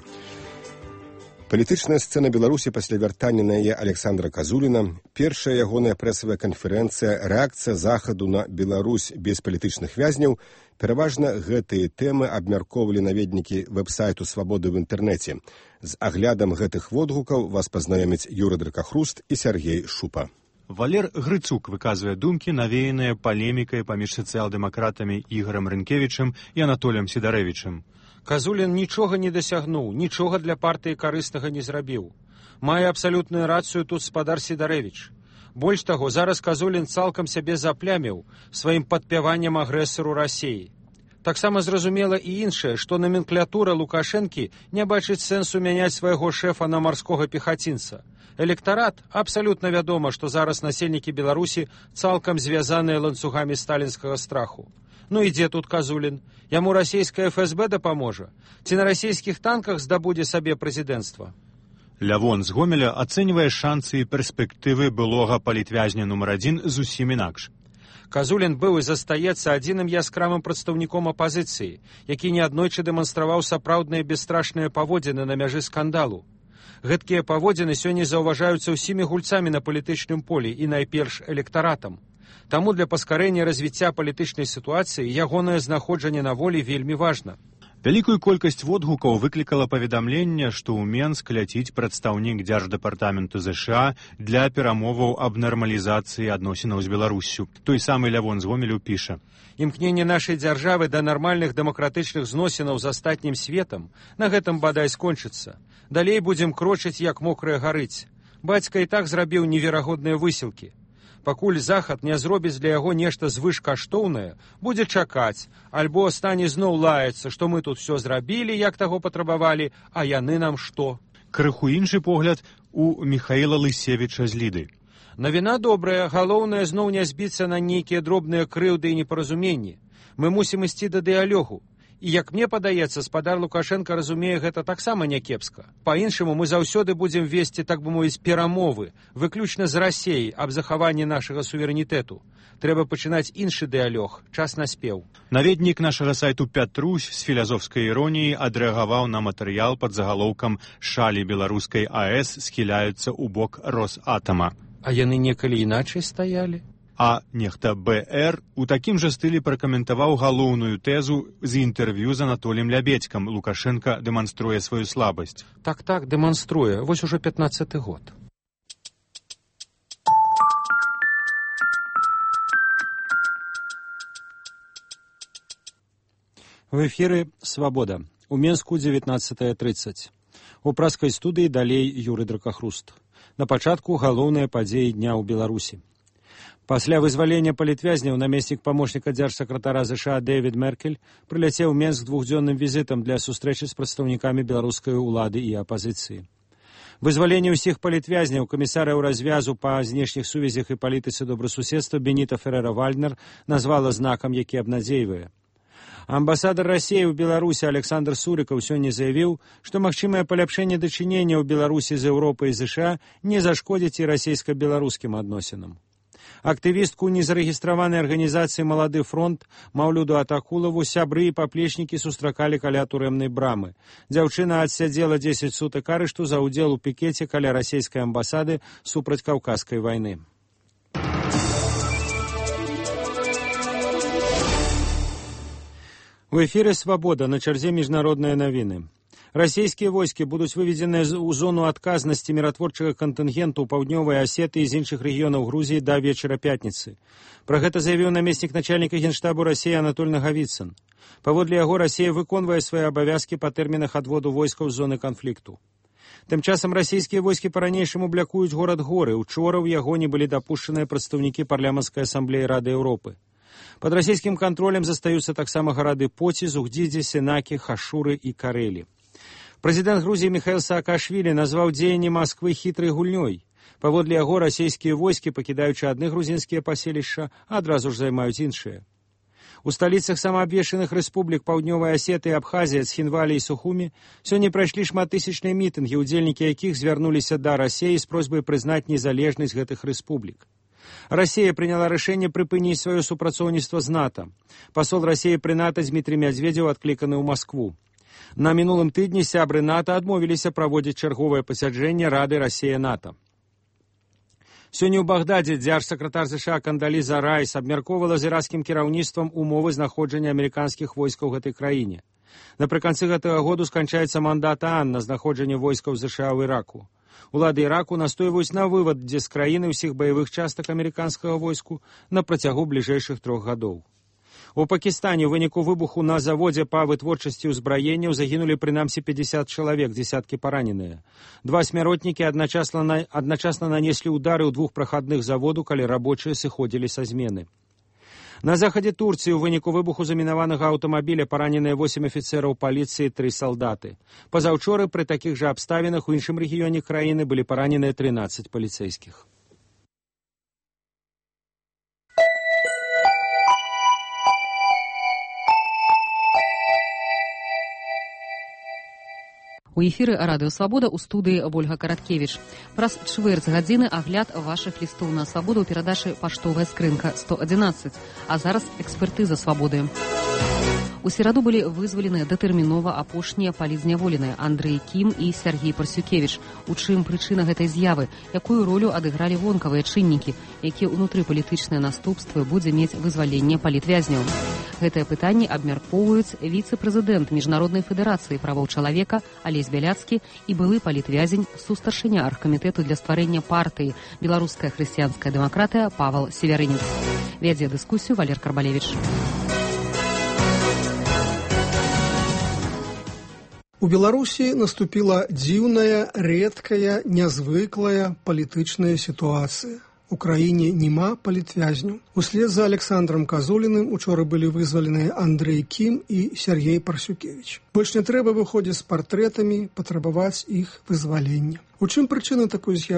Палітычная сцэна Беларусі пасля вяртання на яе Александра Казуліна, першая ягоная прэсавая канферэнцыя, рэакцыя захаду на Беларусь без палітычных вязняў, пераважна гэтыя тэмы абмяркоўвалі наведнікі вэб-сайту «Свабоды» в інтэрнэце. З аглядам гэтых водгукаў вас пазнаёмяць Юры Дракахруст і Сергей Шупа. Валер Грыцук выказвае думкі, навеяныя палемікай паміж сацыял-дэмакратамі Ігорам Рынкевічам і Анатоліем Сідарэвічам. Казулін нічога не дасягнуў, нічога для партыі карыснага не зрабіў. Мае абсалютную рацыю тут спадар Сідарэвіч. Больш таго, зараз Казулін цалкам сябе запляміў сваім падпяваннем агрэсару Расіі. Таксама зразумела і іншае, што номенклатура Лукашэнкі не бачыць сэнсу мяняць свайго шэфа на марскога пехацінца. Электарат абсалютна вядома, што зараз насельнікі Беларусі цалкам звязаныя ланцугамі сталінскага страху. Ну і дзе тут Казулін? Яму расійская эф эс бэ дапаможа? Ці на расійскіх танках здабудзе сабе прэзідэнцтва? Лявон з Гомеля ацэньвае шансы і перспектывы былога палітвязня нумар адзін зусім інакш. Казулін быў і застаецца адзіным яскравым прадстаўніком апазіцыі, які неаднойчы дэманстраваў сапраўдныя бесстрашныя паводзіны на мяжы скандалу. Гэткія паводзіны сёння заўважаюцца ўсімі гульцамі на палітычным полі і найперш электаратам. Таму для паскарэння развіцця палітычнай сітуацыі ягонае знаходжанне на волі вельмі важна. Вялікую колькасць водгукаў выклікала паведамленне, што ў Менск ляціць прадстаўнік дзярждэпартаменту ЗША для перамоваў аб нармалізацыі адносінаў з Беларуссю. Той самы Лявон з Гомелю піша: «Імкненне нашай дзяржавы да нармальных дэмакратычных зносінаў з астатнім светам на гэтым бадай скончыцца. Далей будзем крочыць, як мокрае гарыць. Бацька і так зрабіў неверагодныя высілкі. Пакуль захад не зробіць для яго нешта звышкаштоўнае, будзе чакаць, альбо стане зноў лаяцца, што мы тут все зрабілі, як таго патрабавалі, а яны нам што?» Крыху іншы погляд у Міхаіла Лысевіча з Ліды. «Навіна добрая, галоўнае зноў не збіцца на нейкія дробныя крыўды і непаразуменні. Мы мусім ісці да дыялогу. І, як мне падаецца, спадар Лукашенко разумее гэта таксама някепска. Па-іншаму, мы заўсёды будзем весці, так бы мовіць, перамовы, выключна з Расіяй аб захаванні нашага суверэнітэту. Трэба пачынаць іншы дыялог, час наспеў. Наведнік нашага сайту Пятрусь з філазофскай іроніяй адрэагаваў на матэрыял пад загалоўкам «Шалі беларускай АЭС схіляюцца ў бок Росатама». А яны некалі іначай стаялі? А нехта БР у такім жа стылі пракаментаваў галоўную тэзу з інтэрв'ю з Анатоліем Лябедзькам. Лукашенко дэманструе сваю слабасць. Так-так, дэманструе. Вось ужо пятнаццаты год. В эфіры «Свабода». У Менску дзевятнаццатая трыццаць. У праскай студыі далей Юры Дракахруст. На пачатку галоўныя падзеі дня ў Беларусі. Пасля вызвалення палітвязняў намеснік памочніка дзяржсакратара ЗША Дэвід Меркель прыляцеў у Менск двухдзённым візітам для сустрэчы з прадстаўнікамі беларускай улады і апазіцыі. Вызваленне ўсіх палітвязняў камісараў развязу па знешніх сувязях і палітыцы добрасуседства Беніта Ферера-Вальднер назвала знакам, які абнадзейвае. Амбасадар Расіі ў Беларусі Александр Сурыкаў сёння заявіў, што магчымае паляпшэнне дачынення ў Беларусі з Еўропай і ЗША не зашкодзіць і расійска-беларускім адносінам. Актывістку незарэгістраванай арганізацыі «Малады фронт» Маўлюду Атакулаву сябры і паплечнікі сустракалі каля турэмнай брамы. Дзяўчына адсядзела дзесяць сутак арышту за ўдзел у пікеце каля расійскай амбасады супраць каўказскай вайны. У эфіры «Свабода», на чарзе міжнародныя навіны. Расійскія войскі будуць выведзеныя ў зону адказнасці міратворчага кантынгенту ў паўднёвай Асеты і з іншых рэгіёнаў Грузіі да вечара пятніцы. Пра гэта заявіў намеснік начальніка генштабу Расіі Анатоль Нагавіцын. Паводле яго, Расія выконвае свае абавязкі па тэрмінах адводу войскаў з зоны канфлікту. Тым часам расійскія войскі па-ранейшаму блякуюць горад Горы. Учора ў яго не былі дапушчаныя прадстаўнікі парламенцкай асамблеі Рады Еўропы. Пад расійскім кантролем застаюцца таксама гарады Поці, Зугдзідзі, Сенакі, Хашуры і Карэлі. Прэзідэнт Грузіі Міхаіл Саакашвілі назваў дзеянні Масквы хітрай гульнёй. Паводле яго, расійскія войскі, пакідаючы адны грузінскія паселішча, адразу ж займаюць іншыя. У сталіцах самаабвешчаных рэспублік Паўднёвай Асеты і Абхазія, Цхінвалі і Сухумі сёння прайшлі шматтысячныя мітынгі, удзельнікі якіх звярнуліся да Расіі з просьбай прызнаць незалежнасць гэтых рэспублік. Расія прыняла рашэнне прыпыніць сваё супрацоўніцтва з НАТО. Пасол Расіі пры НАТО Дмітрый Мядзведзеў адкліканы ў Маскву. На мінулым тыдні сябры НАТО адмовіліся праводзіць чарговае пасяджэнне Рады Расія-НАТО. Сёння ў Багдадзе дзяржсакратар ЗША Кандаліза Райс абмяркоўвала з іракскім кіраўніцтвам умовы знаходжання амерыканскіх войскаў у гэтай краіне. Напрыканцы гэтага году сканчаецца мандат ААН на знаходжанне войскаў ЗША ў Іраку. Улады Іраку настойваюць на вывад з краіны ўсіх баявых частак амерыканскага войску на працягу бліжэйшых трох гадоў. У Пакістане ў выніку выбуху на заводзе па вытворчасці ўзбраенняў загінулі прынамсі пятьдесят чалавек, дзесяткі параненыя. Два смяротнікі адначасна, на... адначасна нанеслі ўдары ў двух прахадных заводу, калі рабочыя сыходзілі са змены. На захадзе Турцыі ў выніку выбуху замінаванага аўтамабіля параненыя восем афіцэраў паліцыі, тры салдаты. Пазаўчоры пры такіх жа абставінах у іншым рэгіёне краіны былі параненыя трынаццаць паліцэйскіх. У эфіры радыё «Свабода» у студыі Вольга Караткевіч. Праз чвэрць гадзіны агляд вашых лістоў на «Свабоду» ў перадачы «Паштовая скрынка» сто адзінаццаць. А зараз экспертыза «Свабоды». У сераду былі вызвалены датэрмінова апошнія палізняволеныя Андрэй Кім і Сяргей Парсюкевіч. У чым прычына гэтай з'явы? Якую ролю адыгралі вонкавыя чыннікі? Якія ўнутрыпалітычныя наступствы будзе мець вызваленне палітвязняў? Гэтыя пытанні абмяркоўваюць віцэ-прэзідэнт Міжнароднай федэрацыі правоў чалавека Алесь Бяляцкі і былы палітвязень, сустаршыня аргкамітэту для стварэння партыі «Беларуская хрысціянская дэмакратыя» Павал Севярынец. Вядзе дыскусію Валер Карбалевіч. У Беларусі наступіла дзіўная, рэдкая, нязвыклая палітычная сітуацыя. У краіне няма палітвязняў. Услед за Александром Казуліным учора былі вызваленыя Андрэй Кім і Сяргей Парсюкевіч. Больш не трэба выходзіць з партрэтамі, патрабаваць іх вызвалення. У чым прычына такой з'явы?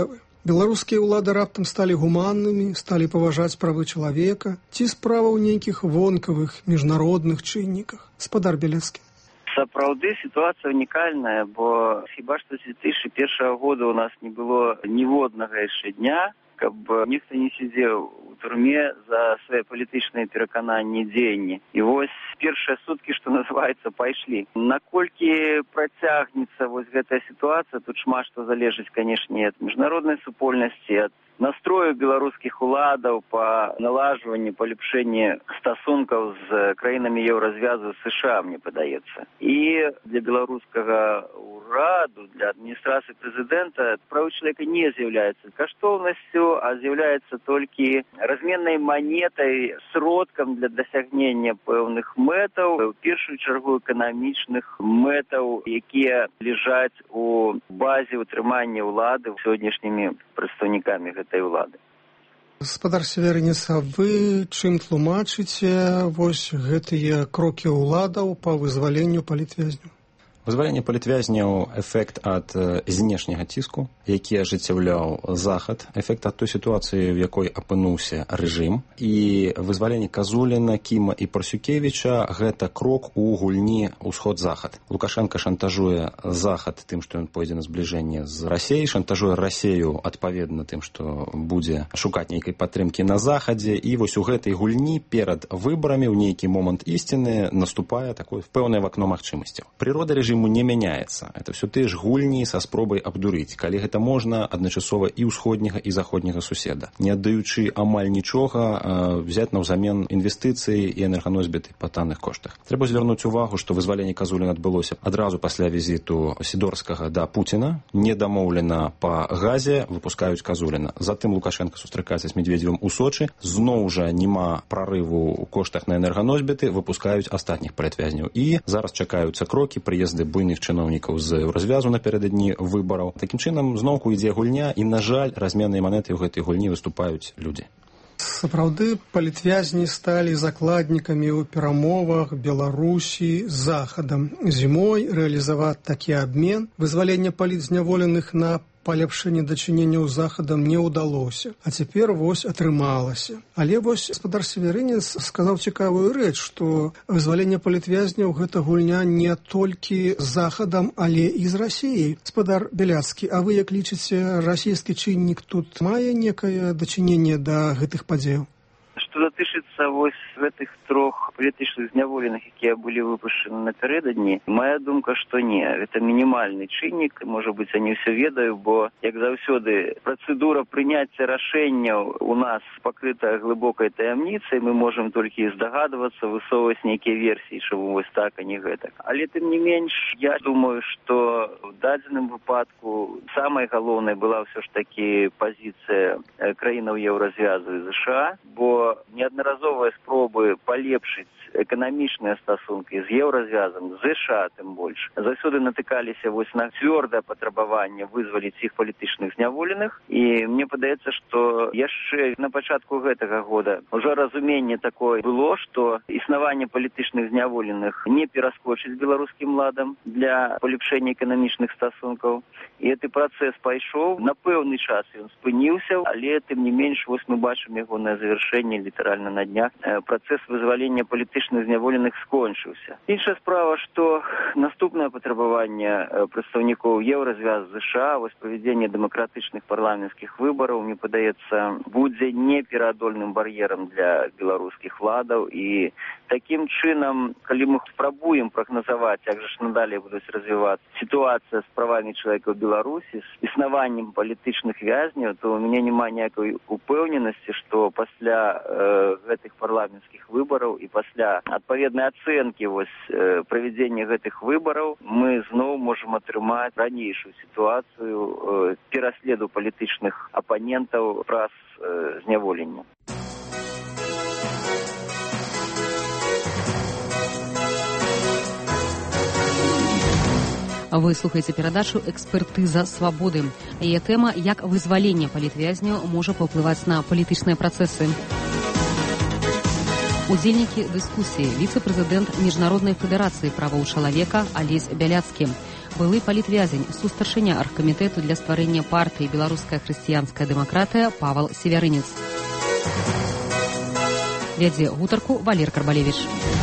Беларускія ўлады раптам сталі гуманнымі, сталі паважаць правы чалавека, ці справа ў нейкіх вонкавых міжнародных чынніках? Спадар Белецкі. Сапраўды сітуацыя унікальная, бо хіба што з две тысячы першага года у нас не было ніводнага яшчэ дня, каб ніхто не сидзеў у турме за свае палітычныя перакананні, дзеянні. І вось першыя суткі, што называецца, пайшлі. Наколькі працягнецца вось гэтая сітуацыя, тут шмат што залежыць, канешне, ад міжнароднай супольнасці, ад настрою беларускіх уладаў па налажванні, палепшэнні стасункаў з краінамі еўразвязу США, мне падаецца. І для беларускага ураду, для адміністрацыі прэзідэнта правы чалавека не з'яўляецца каштоўнасцю, а з'яўляецца толькі разменнай манетай, сродкам для дасягнення пэўных мэтаў, у першую чаргу эканамічных мэтаў, якія ляжаць у базе ўтрымання ўлады сённяшнімі прадстаўнікамі гэтай улады. Гаспадар Северынец, а вы чым тлумачыце вось гэтыя крокі ўладаў па вызваленню палітвязняў? Вызваленне палітвязняў эфект ад знешняга ціску, які ажыццяўляў захад, эфект ад той сітуацыі, в якой апынуўся рэжым, і вызваленне Казуліна, Кіма і Парсюкевіча гэта крок у гульні ўсход-захад. Лукашенко шантажуе захад тым, што ён пойдзе на збліжэнне з Расіяй, шантажуе Расію адпаведна тым, што будзе шукаць нейкай падтрымкі на захадзе, і вось у гэтай гульні перад выбарамі ў нейкі момант ісціны наступае такое пэўнае вакно магчымасцяў. Прырода рэжыму не мяняецца. Это все тыя ж гульні са спробай абдурыць, калі гэта можна адначасова і ўсходняга, і заходняга суседа. Не аддаючы амаль нічога, взяць наўзамен інвестыцыі і энерганосьбіты па танных коштах. Трэба звярнуць увагу, што вызваленне Казуліна адбылося адразу пасля візіту Сідорскага да Пуціна, не дамоўлена па газе, выпускаюць Казуліна. Затым Лукашенко сустракаецца з Медведзевым у Сочы, зноў жа няма прарыву ў коштах на энерганосьбіты, выпускаюць астатніх палітвязняў. І зараз чакаюцца крокі, прыезды буйных чыноўнікаў з развязу напярэдадні выбараў. Такім чынам зноўку ідзе гульня, і, на жаль, разменнай манеты ў гэтай гульні выступаюць людзі. Сапраўды палітвязні сталі закладнікамі ў перамовах Беларусі з захадам. Зімой рэалізаваць такі абмен, вызваленне палітзняволеных на палепшэнне дачыненняў з захадам не ўдалося, а цяпер вось атрымалася. Але вось гаспадар Северынец сказаў цікавую рэч, што вызваленне палітвязняў гэта гульня не толькі з захадам, але і з Расіяй. Гаспадар Беляцкі, а вы як лічыце, расійскі чыннік тут мае некае дачыненне да гэтых падзеяў? Што датычыцца вось гэтых трох палітычных зняволеных, якія былі выпушчаны напярэдадні, моя думка, што не. Гэта мінімальны чыннік, можа быць, я не ўсё ведаю, бо, як заўсёды, працэдура прыняцця рашэнняў у нас пакрыта глыбокай таямніцай, мы можам толькі здагадвацца, высоўваць нейкія версіі, чаму вось так, а не гэтак. Але, тым не менш, я думаю, што в дадзеным выпадку самай галоўнай была ўсё ж такі пазіцыя краінаў еўразвязу і ЗША, бо неаднаразовыя спробы палепшыць эканамічныя стасункі з еўразвязам, з ЗША тым больш, заўсёды натыкаліся вось на цвёрдае патрабаванне вызваліць іх палітычных зняволеных, і мне падаецца, што яшчэ на пачатку гэтага года ўжо разуменне такое было, што існаванне палітычных зняволеных не пераскочыць беларускім ладам для палепшэння эканамічных стасункаў, і гэты працэс пайшоў, на пэўны час ён спыніўся, але тым не менш вось мы бачым ягонае завяршэнне літаральна на днях. Працэс вызвалення палітычных зняволеных скончыўся. Іншая справа, што наступнае патрабаванне прадстаўнікоў еўразвязу ЗША, вось правядзенне дэмакратычных парламенцкіх выбараў, мне падаецца, будзе непераадольным бар'ерам для беларускіх владаў, і такім чынам, калі мы спрабуем прагназаваць, як жа ж надалей будуць развівацца сітуацыя з правамі чалавека ў Беларусі, з існаваннем палітычных вязняў, то у мяне няма ніякай упэўненасці, што пасля э, гэтых парламенцкіх выбараў і пасля адпаведнай ацэнкі вось э, правядзення гэтых выбараў мы зноў можам атрымаць ранейшую сітуацыю э, пераследу палітычных апанентаў праз э, зняволення. Вы слухаеце перадачу «Экспертыза свабоды». Яе тэма «Як вызваленне палітвязняў можа паўплываць на палітычныя працэсы». Удзельнікі дыскусіі віцэ-прэзідэнт Міжнароднай федэрацыі правоў чалавека Алесь Бяляцкі, былы палітвязень, сустаршыня аргкамітэту для стварэння партыі «Беларуская хрысціянская дэмакратыя» Павал Севярынец. Вядзе гутарку Валер Карбалевіч.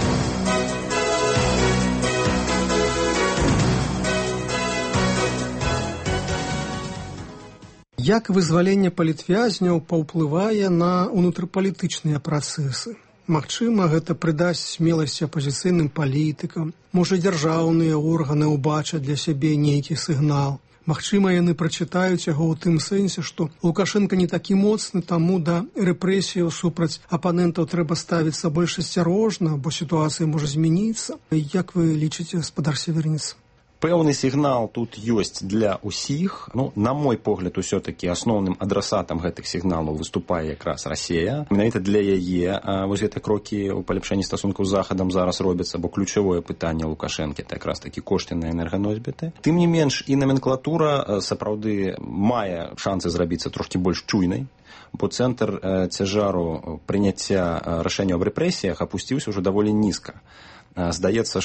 Як вызваленне палітвязняў паўплывае на ўнутрыпалітычныя працэсы? Магчыма, гэта прыдасць смеласці апазіцыйным палітыкам. Можа, дзяржаўныя органы ўбачаць для сябе нейкі сігнал. Магчыма, яны прачытаюць яго ў тым сэнсе, што Лукашенка не такі моцны, таму да рэпрэсіяў супраць апанентаў трэба ставіцца больш асцярожна, бо сітуацыя можа змяніцца. Як вы лічыце, гаспадар Севярынец? Пэўны сігнал тут ёсць для ўсіх. Ну, на мой погляд, усё-таки асноўным адрасатам гэтых сігналаў выступае якраз Расія. Менавіта для яе вось гэтыя крокі ў паляпшэнні стасункаў з Захадам зараз робяцца, бо ключавое пытанне Лукашэнкі это якраз такі кошты на энерганосьбіты. Тым не менш, і наменклатура сапраўды мае шансы зрабіцца трошкі больш чуйнай, бо цэнтр цяжару прыняцця рашэнняў аб рэпрэсіях апусціўся ўжо даволі нізка. Здаецца,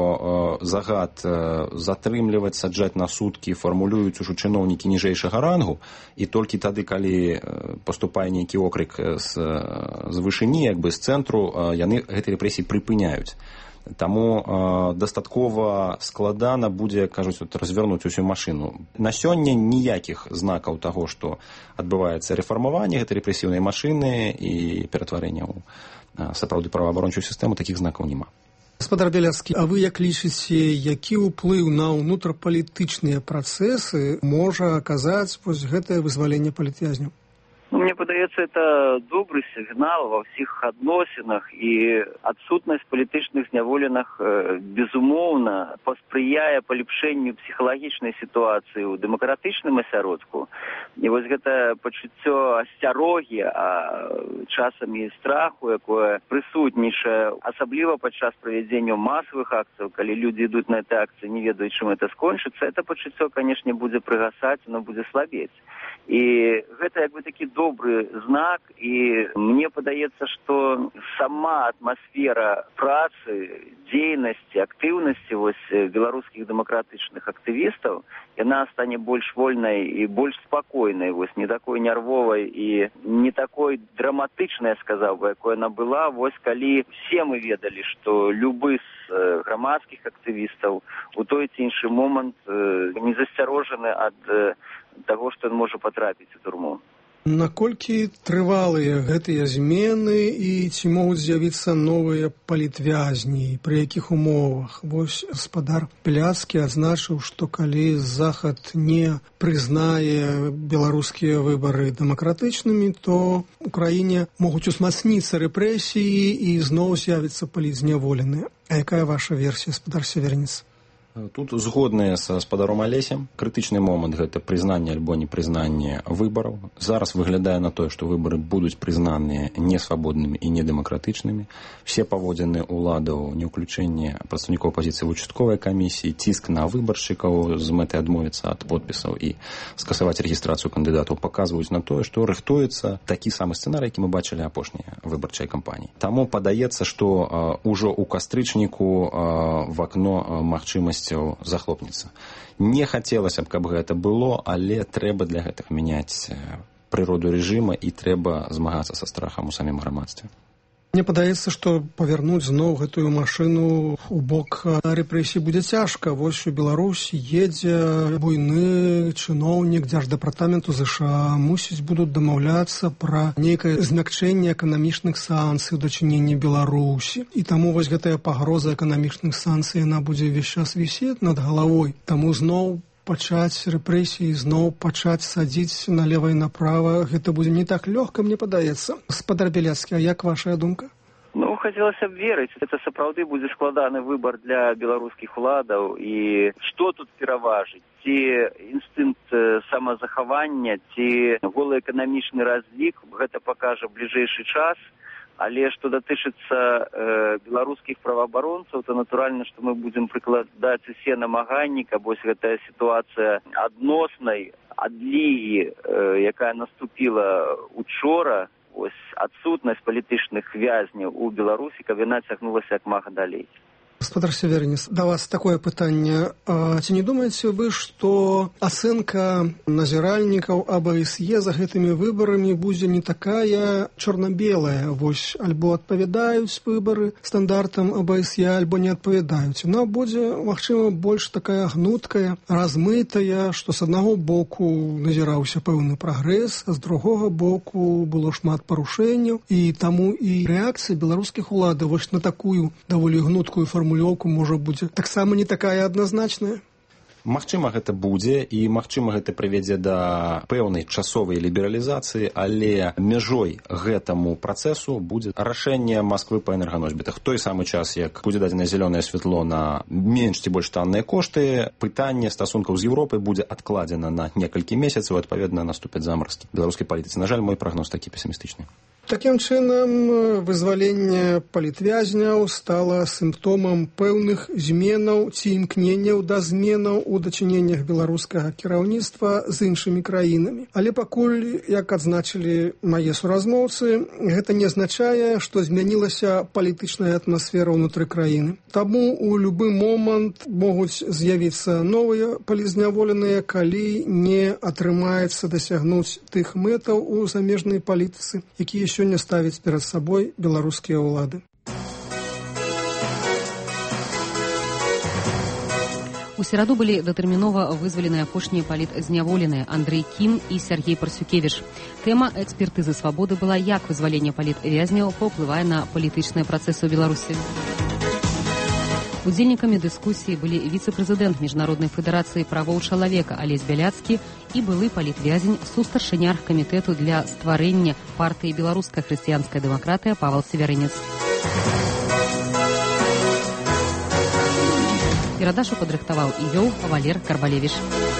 што загад затрымліваць, саджаць на суткі фармулююць ужо чыноўнікі ніжэйшага рангу, і толькі тады, калі паступае нейкі окрык з, з вышыні, як бы з цэнтру, яны гэтыя рэпрэсіі прыпыняюць. Таму э, дастаткова складана будзе, кажуць, вот, развярнуць усю машыну. На сёння ніякіх знакаў таго, што адбываецца рэфармаванне гэтай рэпрэсіўнай машыны і ператварэння ў э, сапраўды праваабарончую сістэму, такіх знакаў няма. Гаспадар Бяляцкі, а вы як лічыце, які ўплыў на ўнутрапалітычныя працэсы можа аказаць вось гэтае вызваленне палітвязняў? Ну, мне падаецца, это добрый сигнал во всех адносінах, і адсутнасць палітычных зняволеных, э, безумоўна, паспрыяе палепшэнню псіхалагічнай сітуацыі ў дэмакратычным асяродку. І вось гэта пачуццё асцярогі, а часам і страху, якое прысутнічае, асабліва падчас правядзення масавых акцый, калі людзі ідуць на этой акцыі, не ведаюць, чым это скончыцца, это пачуццё, канешне, будзе прыгасаць, оно будзе слабець. І гэта як бы такі добры знак, і мне падаецца, што сама атмасфера працы, дзейнасці, актыўнасці вось беларускіх дэмакратычных актывістаў, яна стане больш вольнай і больш спакойнай, вось не такой нервовай і не такой драматычнай, я сказаў бы, якой яна была, вось калі все мы ведалі, што любы з грамадскіх актывістаў у той ці іншы момант не засцярожаны ад таго, што ён можа патрапіць у турму. Наколькі трывалыя гэтыя змены і ці могуць з'явіцца новыя палітвязні, пры якіх умовах? Вось гаспадар Бяляцкі адзначыў, што калі Захад не прызнае беларускія выбары дэмакратычнымі, то ў краіне могуць узмацніцца рэпрэсіі і зноў з'явіцца палітзняволеныя. А якая ваша версія, гаспадар Севярынец? Тут згодныя са гаспадаром Алесем. Крытычны момант гэта прызнанне альбо непрызнанне выбараў. Зараз выглядае на тое, што выбары будуць прызнаныя несвабоднымі і недэмакратычнымі. Все паводзіны ўладаў, не ўключэнне прадстаўнікоў апазіцыі ў участковай камісіі, ціск на выбаршчыкаў з мэтай адмовіцца ад подпісаў і скасаваць рэгістрацыю кандыдатаў паказваюць на тое, што рыхтуецца такі самы сцэнарый, які мы бачылі апошнія выбарчай кампаніі. Таму падаецца, што ўжо ў кастрычніку в акно магчымасць захлопнецца. Не хацелася б, каб гэта было, але трэба для гэтага мяняць прыроду рэжыма і трэба змагацца са страхам у самім грамадстве. Мне падаецца, што павярнуць зноў гэтую машыну у бок рэпрэсій будзе цяжка. Вось у Беларусь едзе буйны чыноўнік дзярждэпартаменту ЗША. Мусіць будуць дамаўляцца пра нейкае змякчэнне эканамічных санкцый у дачыненні Беларусі. І таму вось гэтая пагроза эканамічных санкцый, яна будзе ўвесь час вісець над галавой. Таму зноў пачаць рэпрэсіі, зноў пачаць садзіць налева і направа, гэта будзе не так лёгка, мне падаецца. Гаспадар Бяляцкі, а як ваша думка? Ну, хацелася б верыць, это сапраўды будзе складаны выбар для беларускіх уладаў, і што тут пераважыць? Ці інстынкт самазахавання, ці голы эканамічны разлік, гэта пакажа бліжэйшы час. Але што датычыцца э, беларускіх праваабаронцаў, то натуральна, што мы будзем прыкладаць усе намаганні, каб вось гэтая сітуацыя адноснай адлігі, э, якая наступіла учора, ось адсутнасць палітычных вязняў у Беларусі, каб яна цягнулася як мага далей. Гаспадар Северинец, да вас такое пытанне. А ці не думаеце вы, што ацэнка назіральнікаў АБСЕ за гэтымі выбарамі будзе не такая чорна-белая? Вось, альбо адпавядаюць выбары стандартам АБСЕ, альбо не адпавядаюць. Яна будзе, магчыма, больш такая гнуткая, размытая, што з аднаго боку назіраўся пэўны прагрэс, а з другога боку было шмат парушэнняў, і таму і рэакцыя беларускіх уладаў вось на такую даволі гнуткую формулировку Формулёўка можа будзе таксама не такая адназначная. Магчыма, гэта будзе, і магчыма, гэта прывядзе да пэўнай часовай лібералізацыі, але мяжой гэтаму працэсу будзе рашэнне Масквы па энерганосьбітах. Той самы час, як будзе дадзена зялёнае святло на менш ці больш танныя кошты, пытанне стасункаў з Еўропай будзе адкладзена на некалькі месяцаў, адпаведна наступяць замаразкі беларускай палітыцы. На жаль, мой прагноз такі песімістычны. Такім чынам, вызваленне палітвязняў стала сімптомам пэўных зменаў ці імкненняў да зменаў у дачыненнях беларускага кіраўніцтва з іншымі краінамі. Але пакуль, як адзначылі мае суразмоўцы, гэта не азначае, што змянілася палітычная атмасфера ўнутры краіны. Таму у любы момант могуць з'явіцца новыя палізняволеныя, калі не атрымаецца дасягнуць тых мэтаў у замежнай палітыцы, якія сёння ставяць перад сабой беларускія ўлады. У сераду былі датэрмінова вызвалены апошнія палітзняволеныя Андрэй Кім і Сергей Парсюкевіч. Тэма экспертызы свабоды была, як вызваленне палітвязняў паўплывае на палітычныя працэсы ў Беларусі. Удзельнікамі дыскусіі былі віцэ-прэзідэнт Міжнароднай федэрацыі правоў чалавека Алесь Бяляцкі і былы палітвязень, сустаршыня аргкамітэту для стварэння партыі «Беларуская хрысціянская дэмакратыя» Павел Северинец. Перадачу падрыхтаваў і вёў Валер Карбалевіч.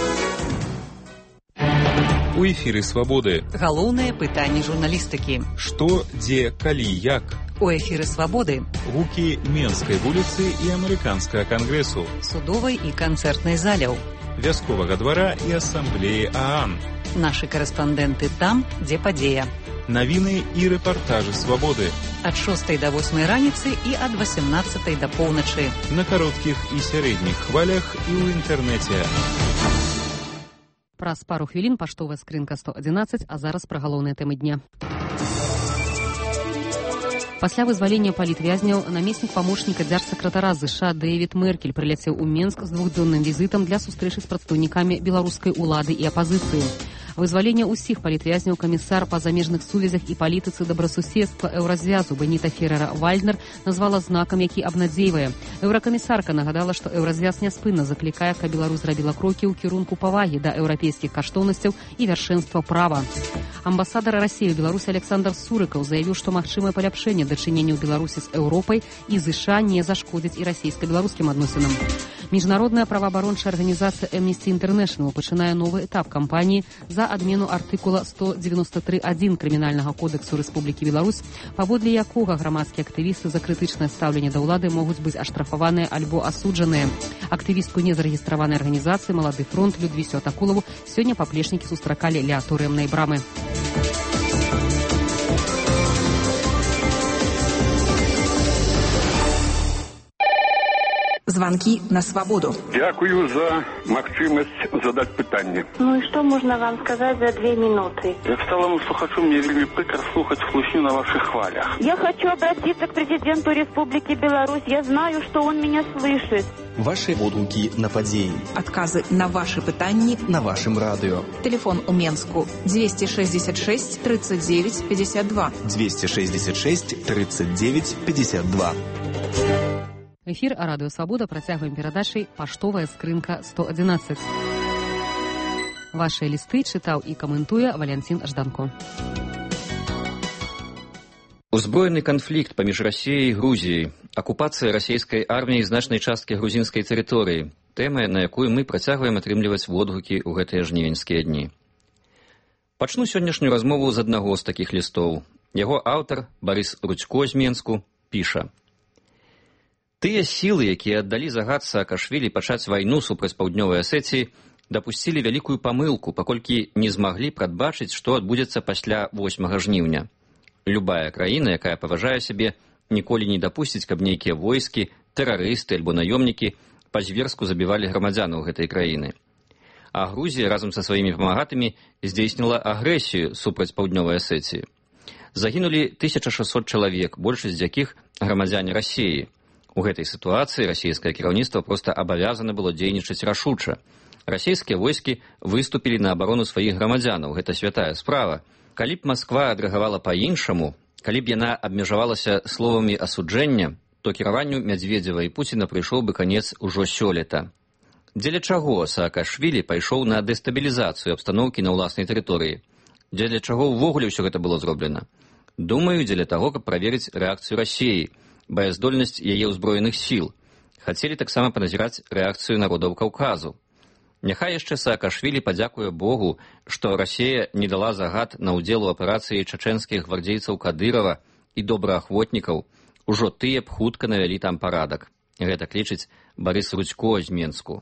У эфіры «Свабоды». Галоўнае пытанне журналістыкі. Што, дзе, калі, як? У эфіры «Свабоды». Гукі Менскай вуліцы і амерыканскага кангрэсу. Судовай і канцэртнай заляў. Вясковага двара і асамблеі ААН. Нашы карэспандэнты там, дзе падзея. Навіны і рэпартажы «Свабоды». Ад шостай да восьмай раніцы і ад васемнаццатай да поўначы. На кароткіх і сярэдніх хвалях і ў інтэрнэце. Праз пару хвілін паштовая скрынка сто адзінаццаць, а зараз пра галоўныя тэмы дня. Пасля вызвалення палітвязняў намеснік памочніка дзяржсакратара ЗША Дэвід Меркель прыляцеў у Менск з двухдзённым візітам для сустрэчы з прадстаўнікамі беларускай улады і апазіцыі. Вызваленне ўсіх палітвязняў камісар па замежных сувязях і палітыцы добрасуседства еўразвязу Беніта Ферера-Вальднер назвала знакам, які абнадзейвае. Еўракамісарка нагадала, што еўразвяз няспынна заклікае, каб Беларусь зрабіла крокі ў кірунку павагі да еўрапейскіх каштоўнасцяў і вяршэнства права. Амбасадар Расіі ў Беларусі Александр Сурыкаў заявіў, што магчымае паляпшэнне дачыненняў Беларусі з Еўропай і ЗША не зашкодзіць і расійска-беларускім адносінам. Міжнародная праваабарончая арганізацыя Amnesty International пачынае новы этап кампаніі за адмену артыкула сто дзевяносто три адзін крымінальнага кодэксу Рэспублікі Беларусь, паводле якога грамадскія актывісты за крытычнае стаўленне да ўлады могуць быць аштрафаваныя альбо асуджаныя. Актывістку незарэгістраванай арганізацыі «Малады фронт» Людвісю Атакулаву сёння паплечнікі сустракалі ля турэмнай брамы. Звонки на свободу. Дякую за магчымасць задать пытанне. Ну и что можно вам сказать за две минуты? Як сталому слухачу, мне вельмі прыкра слухаць хлусню на ваших хвалях. Я хочу обратиться к президенту Республики Беларусь. Я знаю, что он меня слышит. Ваши водгукі на падзеі. Адказы на ваши пытанні на вашым радыё. Телефон у Менску двести шестьдесят шесть тридцать девять пятьдесят два. двести шестьдесят шесть тридцать девять пятьдесят два. Эфір радыё «Свабода» працягваем перадачай «Паштовая скрынка сто адзінаццаць». Вашыя лісты чытаў і каментуе Валянцін Жданко. Узброены канфлікт паміж Расіяй і Грузіяй, акупацыя расійскай арміі значнай часткі грузінскай тэрыторыі, тэма, на якую мы працягваем атрымліваць водгукі ў гэтыя жнівеньскія дні. Пачну сённяшнюю размову з аднаго з такіх лістоў. Яго аўтар, Барыс Рудзько з Менску, піша: Тыя сілы, якія аддалі загад Саакашвілі пачаць вайну супраць паўднёвай Асетіі, дапусцілі вялікую памылку, паколькі не змаглі прадбачыць, што адбудзецца пасля восьмага жніўня. Любая краіна, якая паважае сябе, ніколі не дапусціць, каб нейкія войскі тэрарысты альбо наёмнікі па-зверску забівалі грамадзянаў гэтай краіны. А Грузія разам са сваімі памагатымі здзейсніла агрэсію супраць паўднёвай Асетіі. Загінулі тысяча шэсцьсот чалавек, большасць з якіх грамадзяне Расіі. У гэтай сітуацыі расійскае кіраўніцтва проста абавязана было дзейнічаць рашуча. Расійскія войскі выступілі на абарону сваіх грамадзянаў. Гэта святая справа. Калі б Масква адрэагавала па-іншаму, калі б яна абмежавалася словамі асуджэння, то кіраванню Мядзведзева і Пуціна прыйшоў бы канец ужо сёлета. Дзеля чаго Саакашвілі пайшоў на дэстабілізацыю абстаноўкі на ўласнай тэрыторыі? Дзеля чаго ўвогуле ўсё гэта было зроблена? Думаю, дзеля таго, каб праверыць рэакцыю Расіі, баяздольнасць яе ўзброеных сіл. Хацелі таксама паназіраць рэакцыю народаў Каўказу. Няхай яшчэ Саакашвілі падзякуе Богу, што Расія не дала загад на ўдзел у аперацыі чачэнскіх гвардзейцаў Кадырова і добраахвотнікаў, ужо тыя б хутка навялі там парадак. Гэта лічыць Барыс Рудзько з Менску.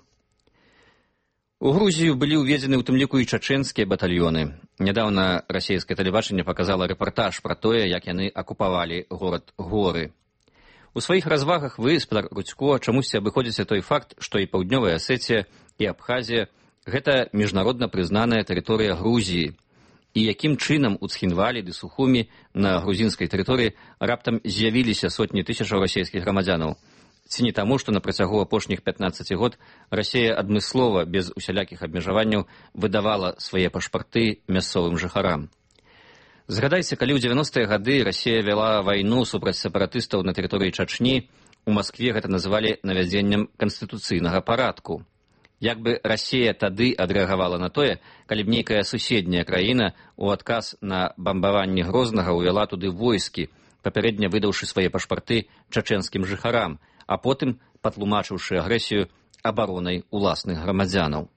У Грузію былі ўведзены ў тым ліку і чачэнскія батальёны. Нядаўна расійскае тэлебачанне паказала рэпартаж пра тое, як яны акупавалі горад Горы. У сваіх развагах вы, спадар Рудзько, чамусьці абыходзіце той факт, што і Паўднёвая Асетія, і Абхазія – гэта міжнародна прызнаная тэрыторыя Грузіі. І якім чынам у Цхінвалі ды Сухумі на грузінскай тэрыторыі раптам з'явіліся сотні тысячаў расійскіх грамадзянаў? Ці не таму, што на працягу апошніх пятнаццаці год Расія адмыслова, без усялякіх абмежаванняў, выдавала свае пашпарты мясцовым жыхарам. Згадайце, калі ў дзевяностыя гады Расія вяла вайну супраць сепаратыстаў на тэрыторыі Чачні, у Маскве гэта называлі навядзеннем канстытуцыйнага парадку. Як бы Расія тады адрэагавала на тое, калі б нейкая суседняя краіна у адказ на бамбаванне Грознага ўвяла туды войскі, папярэдне выдаўшы свае пашпарты чачэнскім жыхарам, а потым патлумачыўшы агрэсію абаронай уласных грамадзянаў.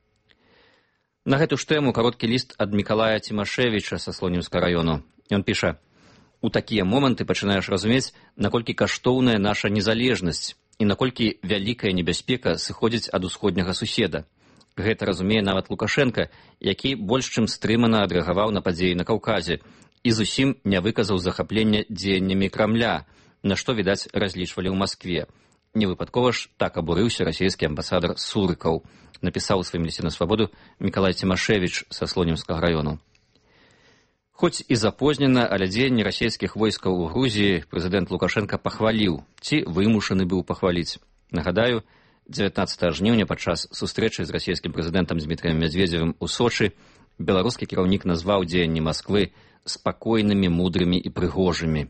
На гэту ж тэму кароткі ліст ад Мікалая Цімашевіча са Слонімска раёну. Ён піша: «У такія моманты пачынаеш разумець, наколькі каштоўная наша незалежнасць і наколькі вялікая небяспека сыходзіць ад усходняга суседа. Гэта разумее нават Лукашенка, які больш чым стрымана адрэагаваў на падзеі на Каўказе і зусім не выказаў захаплення дзеяннямі Крамля, на што, відаць, разлічвалі ў Маскве. Невыпадкова ж так абурыўся расійскі амбасадар Сурыкаў», напісаў у сваім лісце на свабоду Мікалай Цімашевіч са Слонімскага раёну. Хоць і запознена, але дзеянні расійскіх войскаў у Грузіі прэзідэнт Лукашенка пахваліў, ці вымушаны быў пахваліць. Нагадаю, дзевятнаццатага жніўня падчас сустрэчы з расійскім прэзідэнтам Дмітрыем Мядзведзевым у Сочы беларускі кіраўнік назваў дзеянні Масквы спакойнымі, мудрымі і прыгожымі.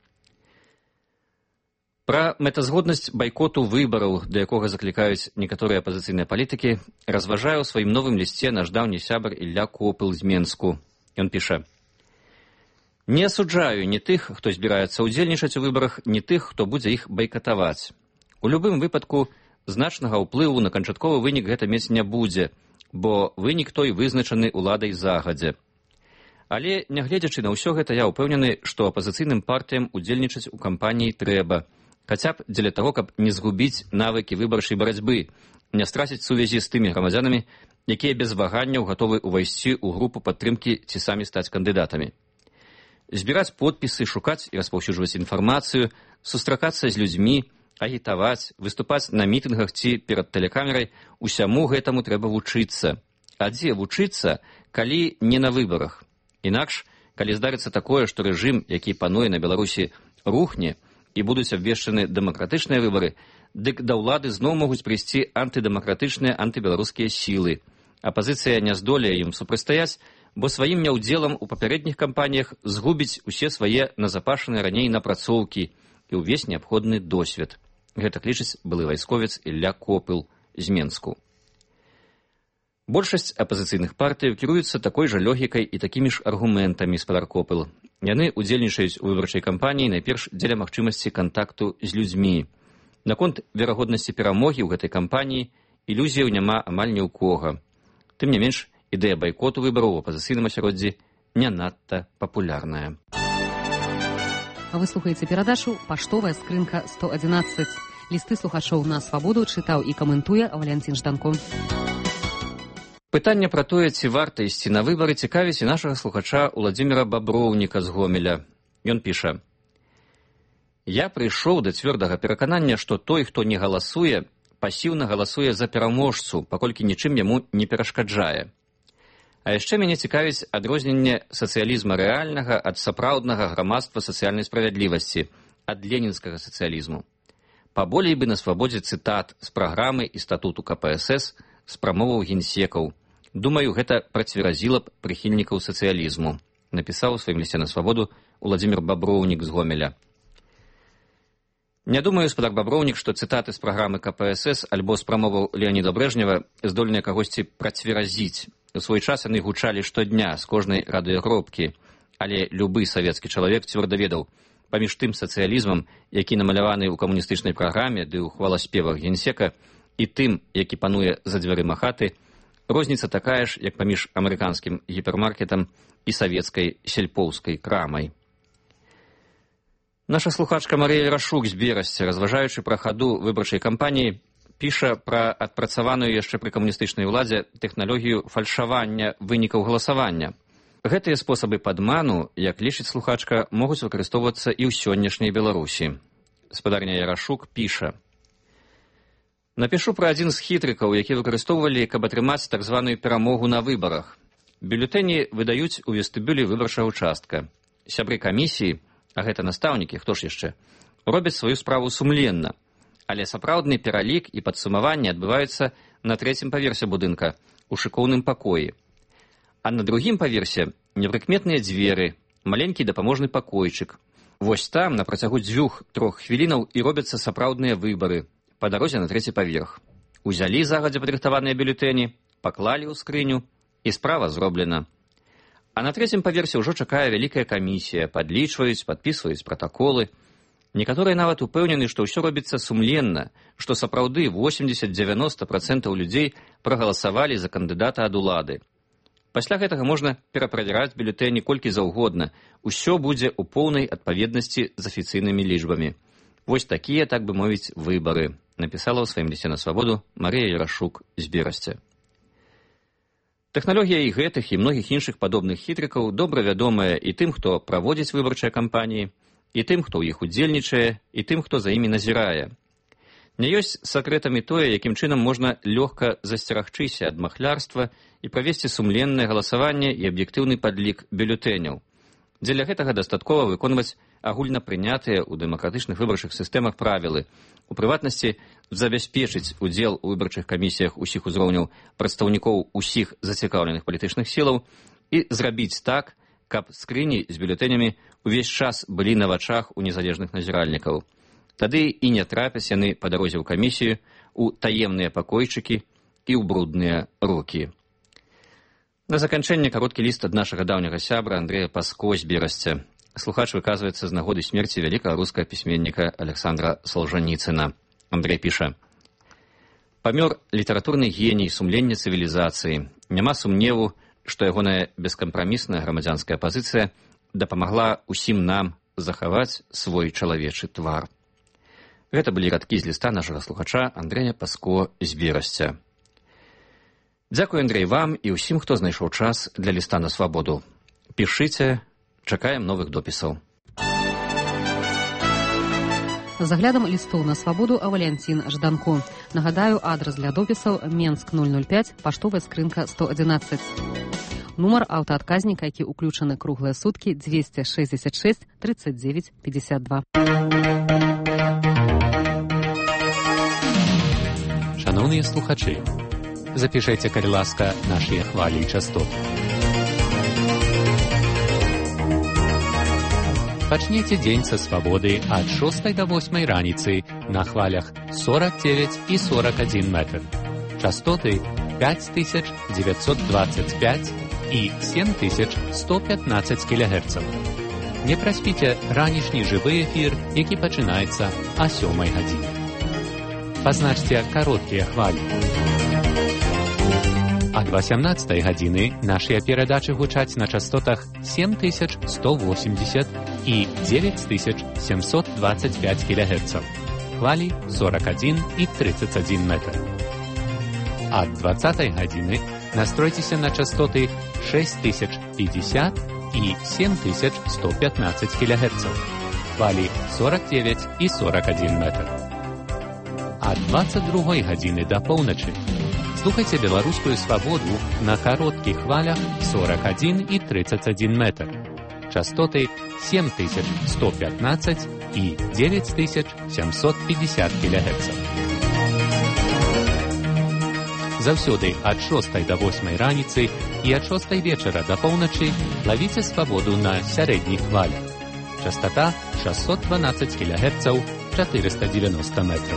Пра мэтазгоднасць байкоту выбараў, да якога заклікаюць некаторыя апазіцыйныя палітыкі, разважае ў сваім новым лісце наш даўні сябар Ілля Копыл з Менску. Ён піша: «Не асуджаю ні тых, хто збіраецца ўдзельнічаць у выбарах, ні тых, хто будзе іх байкатаваць. У любым выпадку значнага ўплыву на канчатковы вынік гэта мець не будзе, бо вынік той вызначаны ўладай загадзя. Але, нягледзячы на ўсё гэта, я ўпэўнены, што апазіцыйным партыям удзельнічаць у кампаніі трэба, хаця б дзеля таго, каб не згубіць навыкі выбарчай барацьбы, не страціць сувязі з тымі грамадзянамі, якія без ваганняў гатовы ўвайсці ў групу падтрымкі ці самі стаць кандыдатамі. Збіраць подпісы, шукаць і распаўсюджваць інфармацыю, сустракацца з людзьмі, агітаваць, выступаць на мітынгах ці перад тэлекамерай, усяму гэтаму трэба вучыцца. А дзе вучыцца, калі не на выбарах? Інакш, калі здарыцца такое, што рэжым, які пануе на Беларусі, рухне, і будуць абвешчаны дэмакратычныя выбары, дык да ўлады зноў могуць прыйсці антыдэмакратычныя антыбеларускія сілы. Апазіцыя не здолее ім супрацьстаяць, бо сваім няўдзелам у папярэдніх кампаніях згубіць усе свае назапашаныя раней напрацоўкі і ўвесь неабходны досвед». Гэта лічыць былы вайсковец Ілля Копыл з Менску. Большасць апазіцыйных партыяў кіруюцца такой жа логікай і такімі ж аргументамі, спадар Копыл. Яны удзельнічаюць у выбарчай кампаніі найперш дзеля магчымасці кантакту з людзьмі. Наконт верагоднасці перамогі ў гэтай кампаніі ілюзіяў няма амаль ні ў кога. Тым не менш, ідэя байкоту выбараў у апазіцыйным асяроддзі не надта папулярная. Вы слухаеце перадачу «Паштовая скрынка сто адзінаццаць». Лісты слухачоў на свабоду чытаў і каментуе Валянцін Жданко. Пытанне пра тое, ці варта ісці на выбары, цікавіць і нашага слухача Уладзіміра Баброўніка з Гомеля. Ён піша: Я прыйшоў да цвёрдага пераканання, што той, хто не галасуе, пасіўна галасуе за пераможцу, паколькі нічым яму не перашкаджае. А яшчэ мяне цікавіць адрозненне сацыялізма рэальнага ад сапраўднага грамадства сацыяльнай справядлівасці, ад ленінскага сацыялізму. Паболей бы на свабодзе цытат з праграмы і статуту ка пэ эс эс, з прамоваў генсекаў. Думаю, гэта працверазіла б прыхільнікаў сацыялізму, напісаў у сваім лісце на свабоду Уладзімір Баброўнік з Гомеля. Не думаю, спадар Баброўнік, што цытаты з праграмы ка пэ эс эс альбо з прамоваў Леаніда Брэжнева здольныя кагосьці працверазіць. У свой час яны гучалі штодня з кожнай радыёгробкі, але любы савецкі чалавек цвёрда ведаў, паміж тым сацыялізмам, які намаляваны ў камуністычнай праграме ды ў хваласпевах генсека, і тым, які пануе за дзвярыма хаты, розніца такая ж, як паміж амерыканскім гіпермаркетам і савецкай сельпоўскай крамай. Наша слухачка Марыя Ярашук з Берасці, разважаючы пра хаду выбарчай кампаніі, піша пра адпрацаваную яшчэ пры камуністычнай уладзе тэхналогію фальшавання вынікаў галасавання. Гэтыя спосабы падману, як лічыць слухачка, могуць выкарыстоўвацца і ў сённяшняй Беларусі. Спадарня Ярашук піша: «Напішу пра адзін з хітрыкаў, які выкарыстоўвалі, каб атрымаць так званую перамогу на выбарах. Бюлетэні выдаюць у вестыбюлі выбарчага участка. Сябры камісіі, а гэта настаўнікі, хто ж яшчэ, робяць сваю справу сумленна. Але сапраўдны пералік і падсумаванне адбываюцца на трэцім паверсе будынка, у шыкоўным пакоі. А на другім паверсе непрыкметныя дзверы, маленькі дапаможны пакойчык. Вось там на працягу дзвюх-трох хвілінаў і робяцца сапраўдныя выбары па дарозе на трэці паверх. Узялі загадзя падрыхтаваныя бюлетэні, паклалі ў скрыню, і справа зроблена. А на трэцім паверсе ўжо чакае вялікая камісія, падлічваюць, падпісваюць пратаколы. Некаторыя нават упэўнены, што ўсё робіцца сумленна, што сапраўды восемьдесят-девяносто процентаў людзей прагаласавалі за кандыдата ад улады. Пасля гэтага можна пераправяраць бюлетэні колькі заўгодна. Усё будзе ў поўнай адпаведнасці з афіцыйнымі лічбамі. Вось такія, так бы мовіць, выбары», напісала ў сваім лісце на свабоду Марыя Ярашук з Берасці. Тэхналогія і гэтых і многіх іншых падобных хітрыкаў добра вядомая і тым, хто праводзіць выбарчыя кампаніі, і тым, хто ў іх удзельнічае, і тым, хто за імі назірае. Не ёсць сакрэтамі тое, якім чынам можна лёгка засцерагчыся ад махлярства і правесці сумленнае галасаванне і аб'ектыўны падлік бюлетэняў. Дзеля гэтага дастаткова выконваць агульна прынятыя ў дэмакратычных выбарчых сістэмах правілы, у прыватнасці забяспечыць удзел у выбарчых камісіях усіх узроўняў прадстаўнікоў усіх зацікаўленых палітычных сілаў і зрабіць так, каб скрыні з бюлетэнямі увесь час былі на вачах у незалежных назіральнікаў. Тады і не трапяць яны па дарозе ў камісію, у таемныя пакойчыкі і ў брудныя рукі. На заканчэнне кароткі ліст ад нашага даўняга сябра Андрэя Паско з Берасці. Слухач выказваецца з нагоды смерці вялікага рускага пісьменніка Александра Солжаніцына. Андрэй піша: «Памёр літаратурны геній, сумленне цывілізацыі. Няма сумневу, што ягоная бескампрамісная грамадзянская пазіцыя дапамагла усім нам захаваць свой чалавечы твар». Гэта былі радкі з ліста нашага слухача Андрэя Паско з Берасці. Дзякуй, Андрэй, вам і ўсім, хто знайшоў час для ліста на свабоду. Пішыце, чакаем новых допісаў. З аглядам лістоў на свабоду а Валянцін Жданко. Нагадаю, адрас для допісаў Менск нуль нуль пяць, паштовая скрынка сто адзінаццаць. Нумар аўтаадказніка, які ўключаны круглыя суткі двести шестьдесят шесть тридцать девять пятьдесят два. Шановныя слухачы, запішайце, калі ласка, нашыя хвалі і частоты. Пачніце дзень са свабоды ад шостай да восьмай раніцы на хвалях сорок девять і сорок один метр. Частоты пять тысяч девятьсот двадцать пять і семь тысяч сто пятнадцать кілогерцаў. Не праспіце ранішні жывы эфір, які пачынаецца а сёмай гадзіне. Пазначце кароткія хвалі. Ад восемнадцатай гадзіны нашыя перадачы гучаць на частотах семь тысяч сто восемьдесят і девять тысяч семьсот двадцать пять кілогерцаў. Хвалі сорок один і тридцать один метр. Ад двадцатай гадзіны настройцеся на частоты шесть тысяч пятьдесят і семь тысяч сто пятнадцать кілогерцаў. хвалі сорок девять і сорок один метр. А двадцать другой гадзіны да поўначы слухайце беларускую свабоду на кароткіх хвалях сорок один і тридцать один метр. Частоты семь тысяч сто пятнадцать и девять тысяч семьсот пятьдесят килогерцев. Заўсёды ад шостай да восьмай раніцы і ад шостай вечара да поўначы лавіце свабоду на сярэдніх хвалях. Частота шестьсот двенадцать килогерцев, четыреста девяносто метров.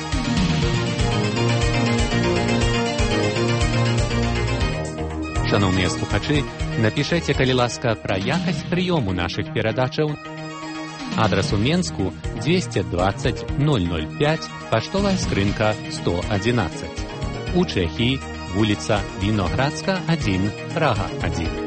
Шановныя слухачы, напішайце, калі ласка, пра якасць прыёму нашых перадачаў. Адрас у Менску двести двадцать ноль ноль пять, паштовая скрынка сто одиннадцать. У Чэхіі вуліца Віноградска один, Прага один.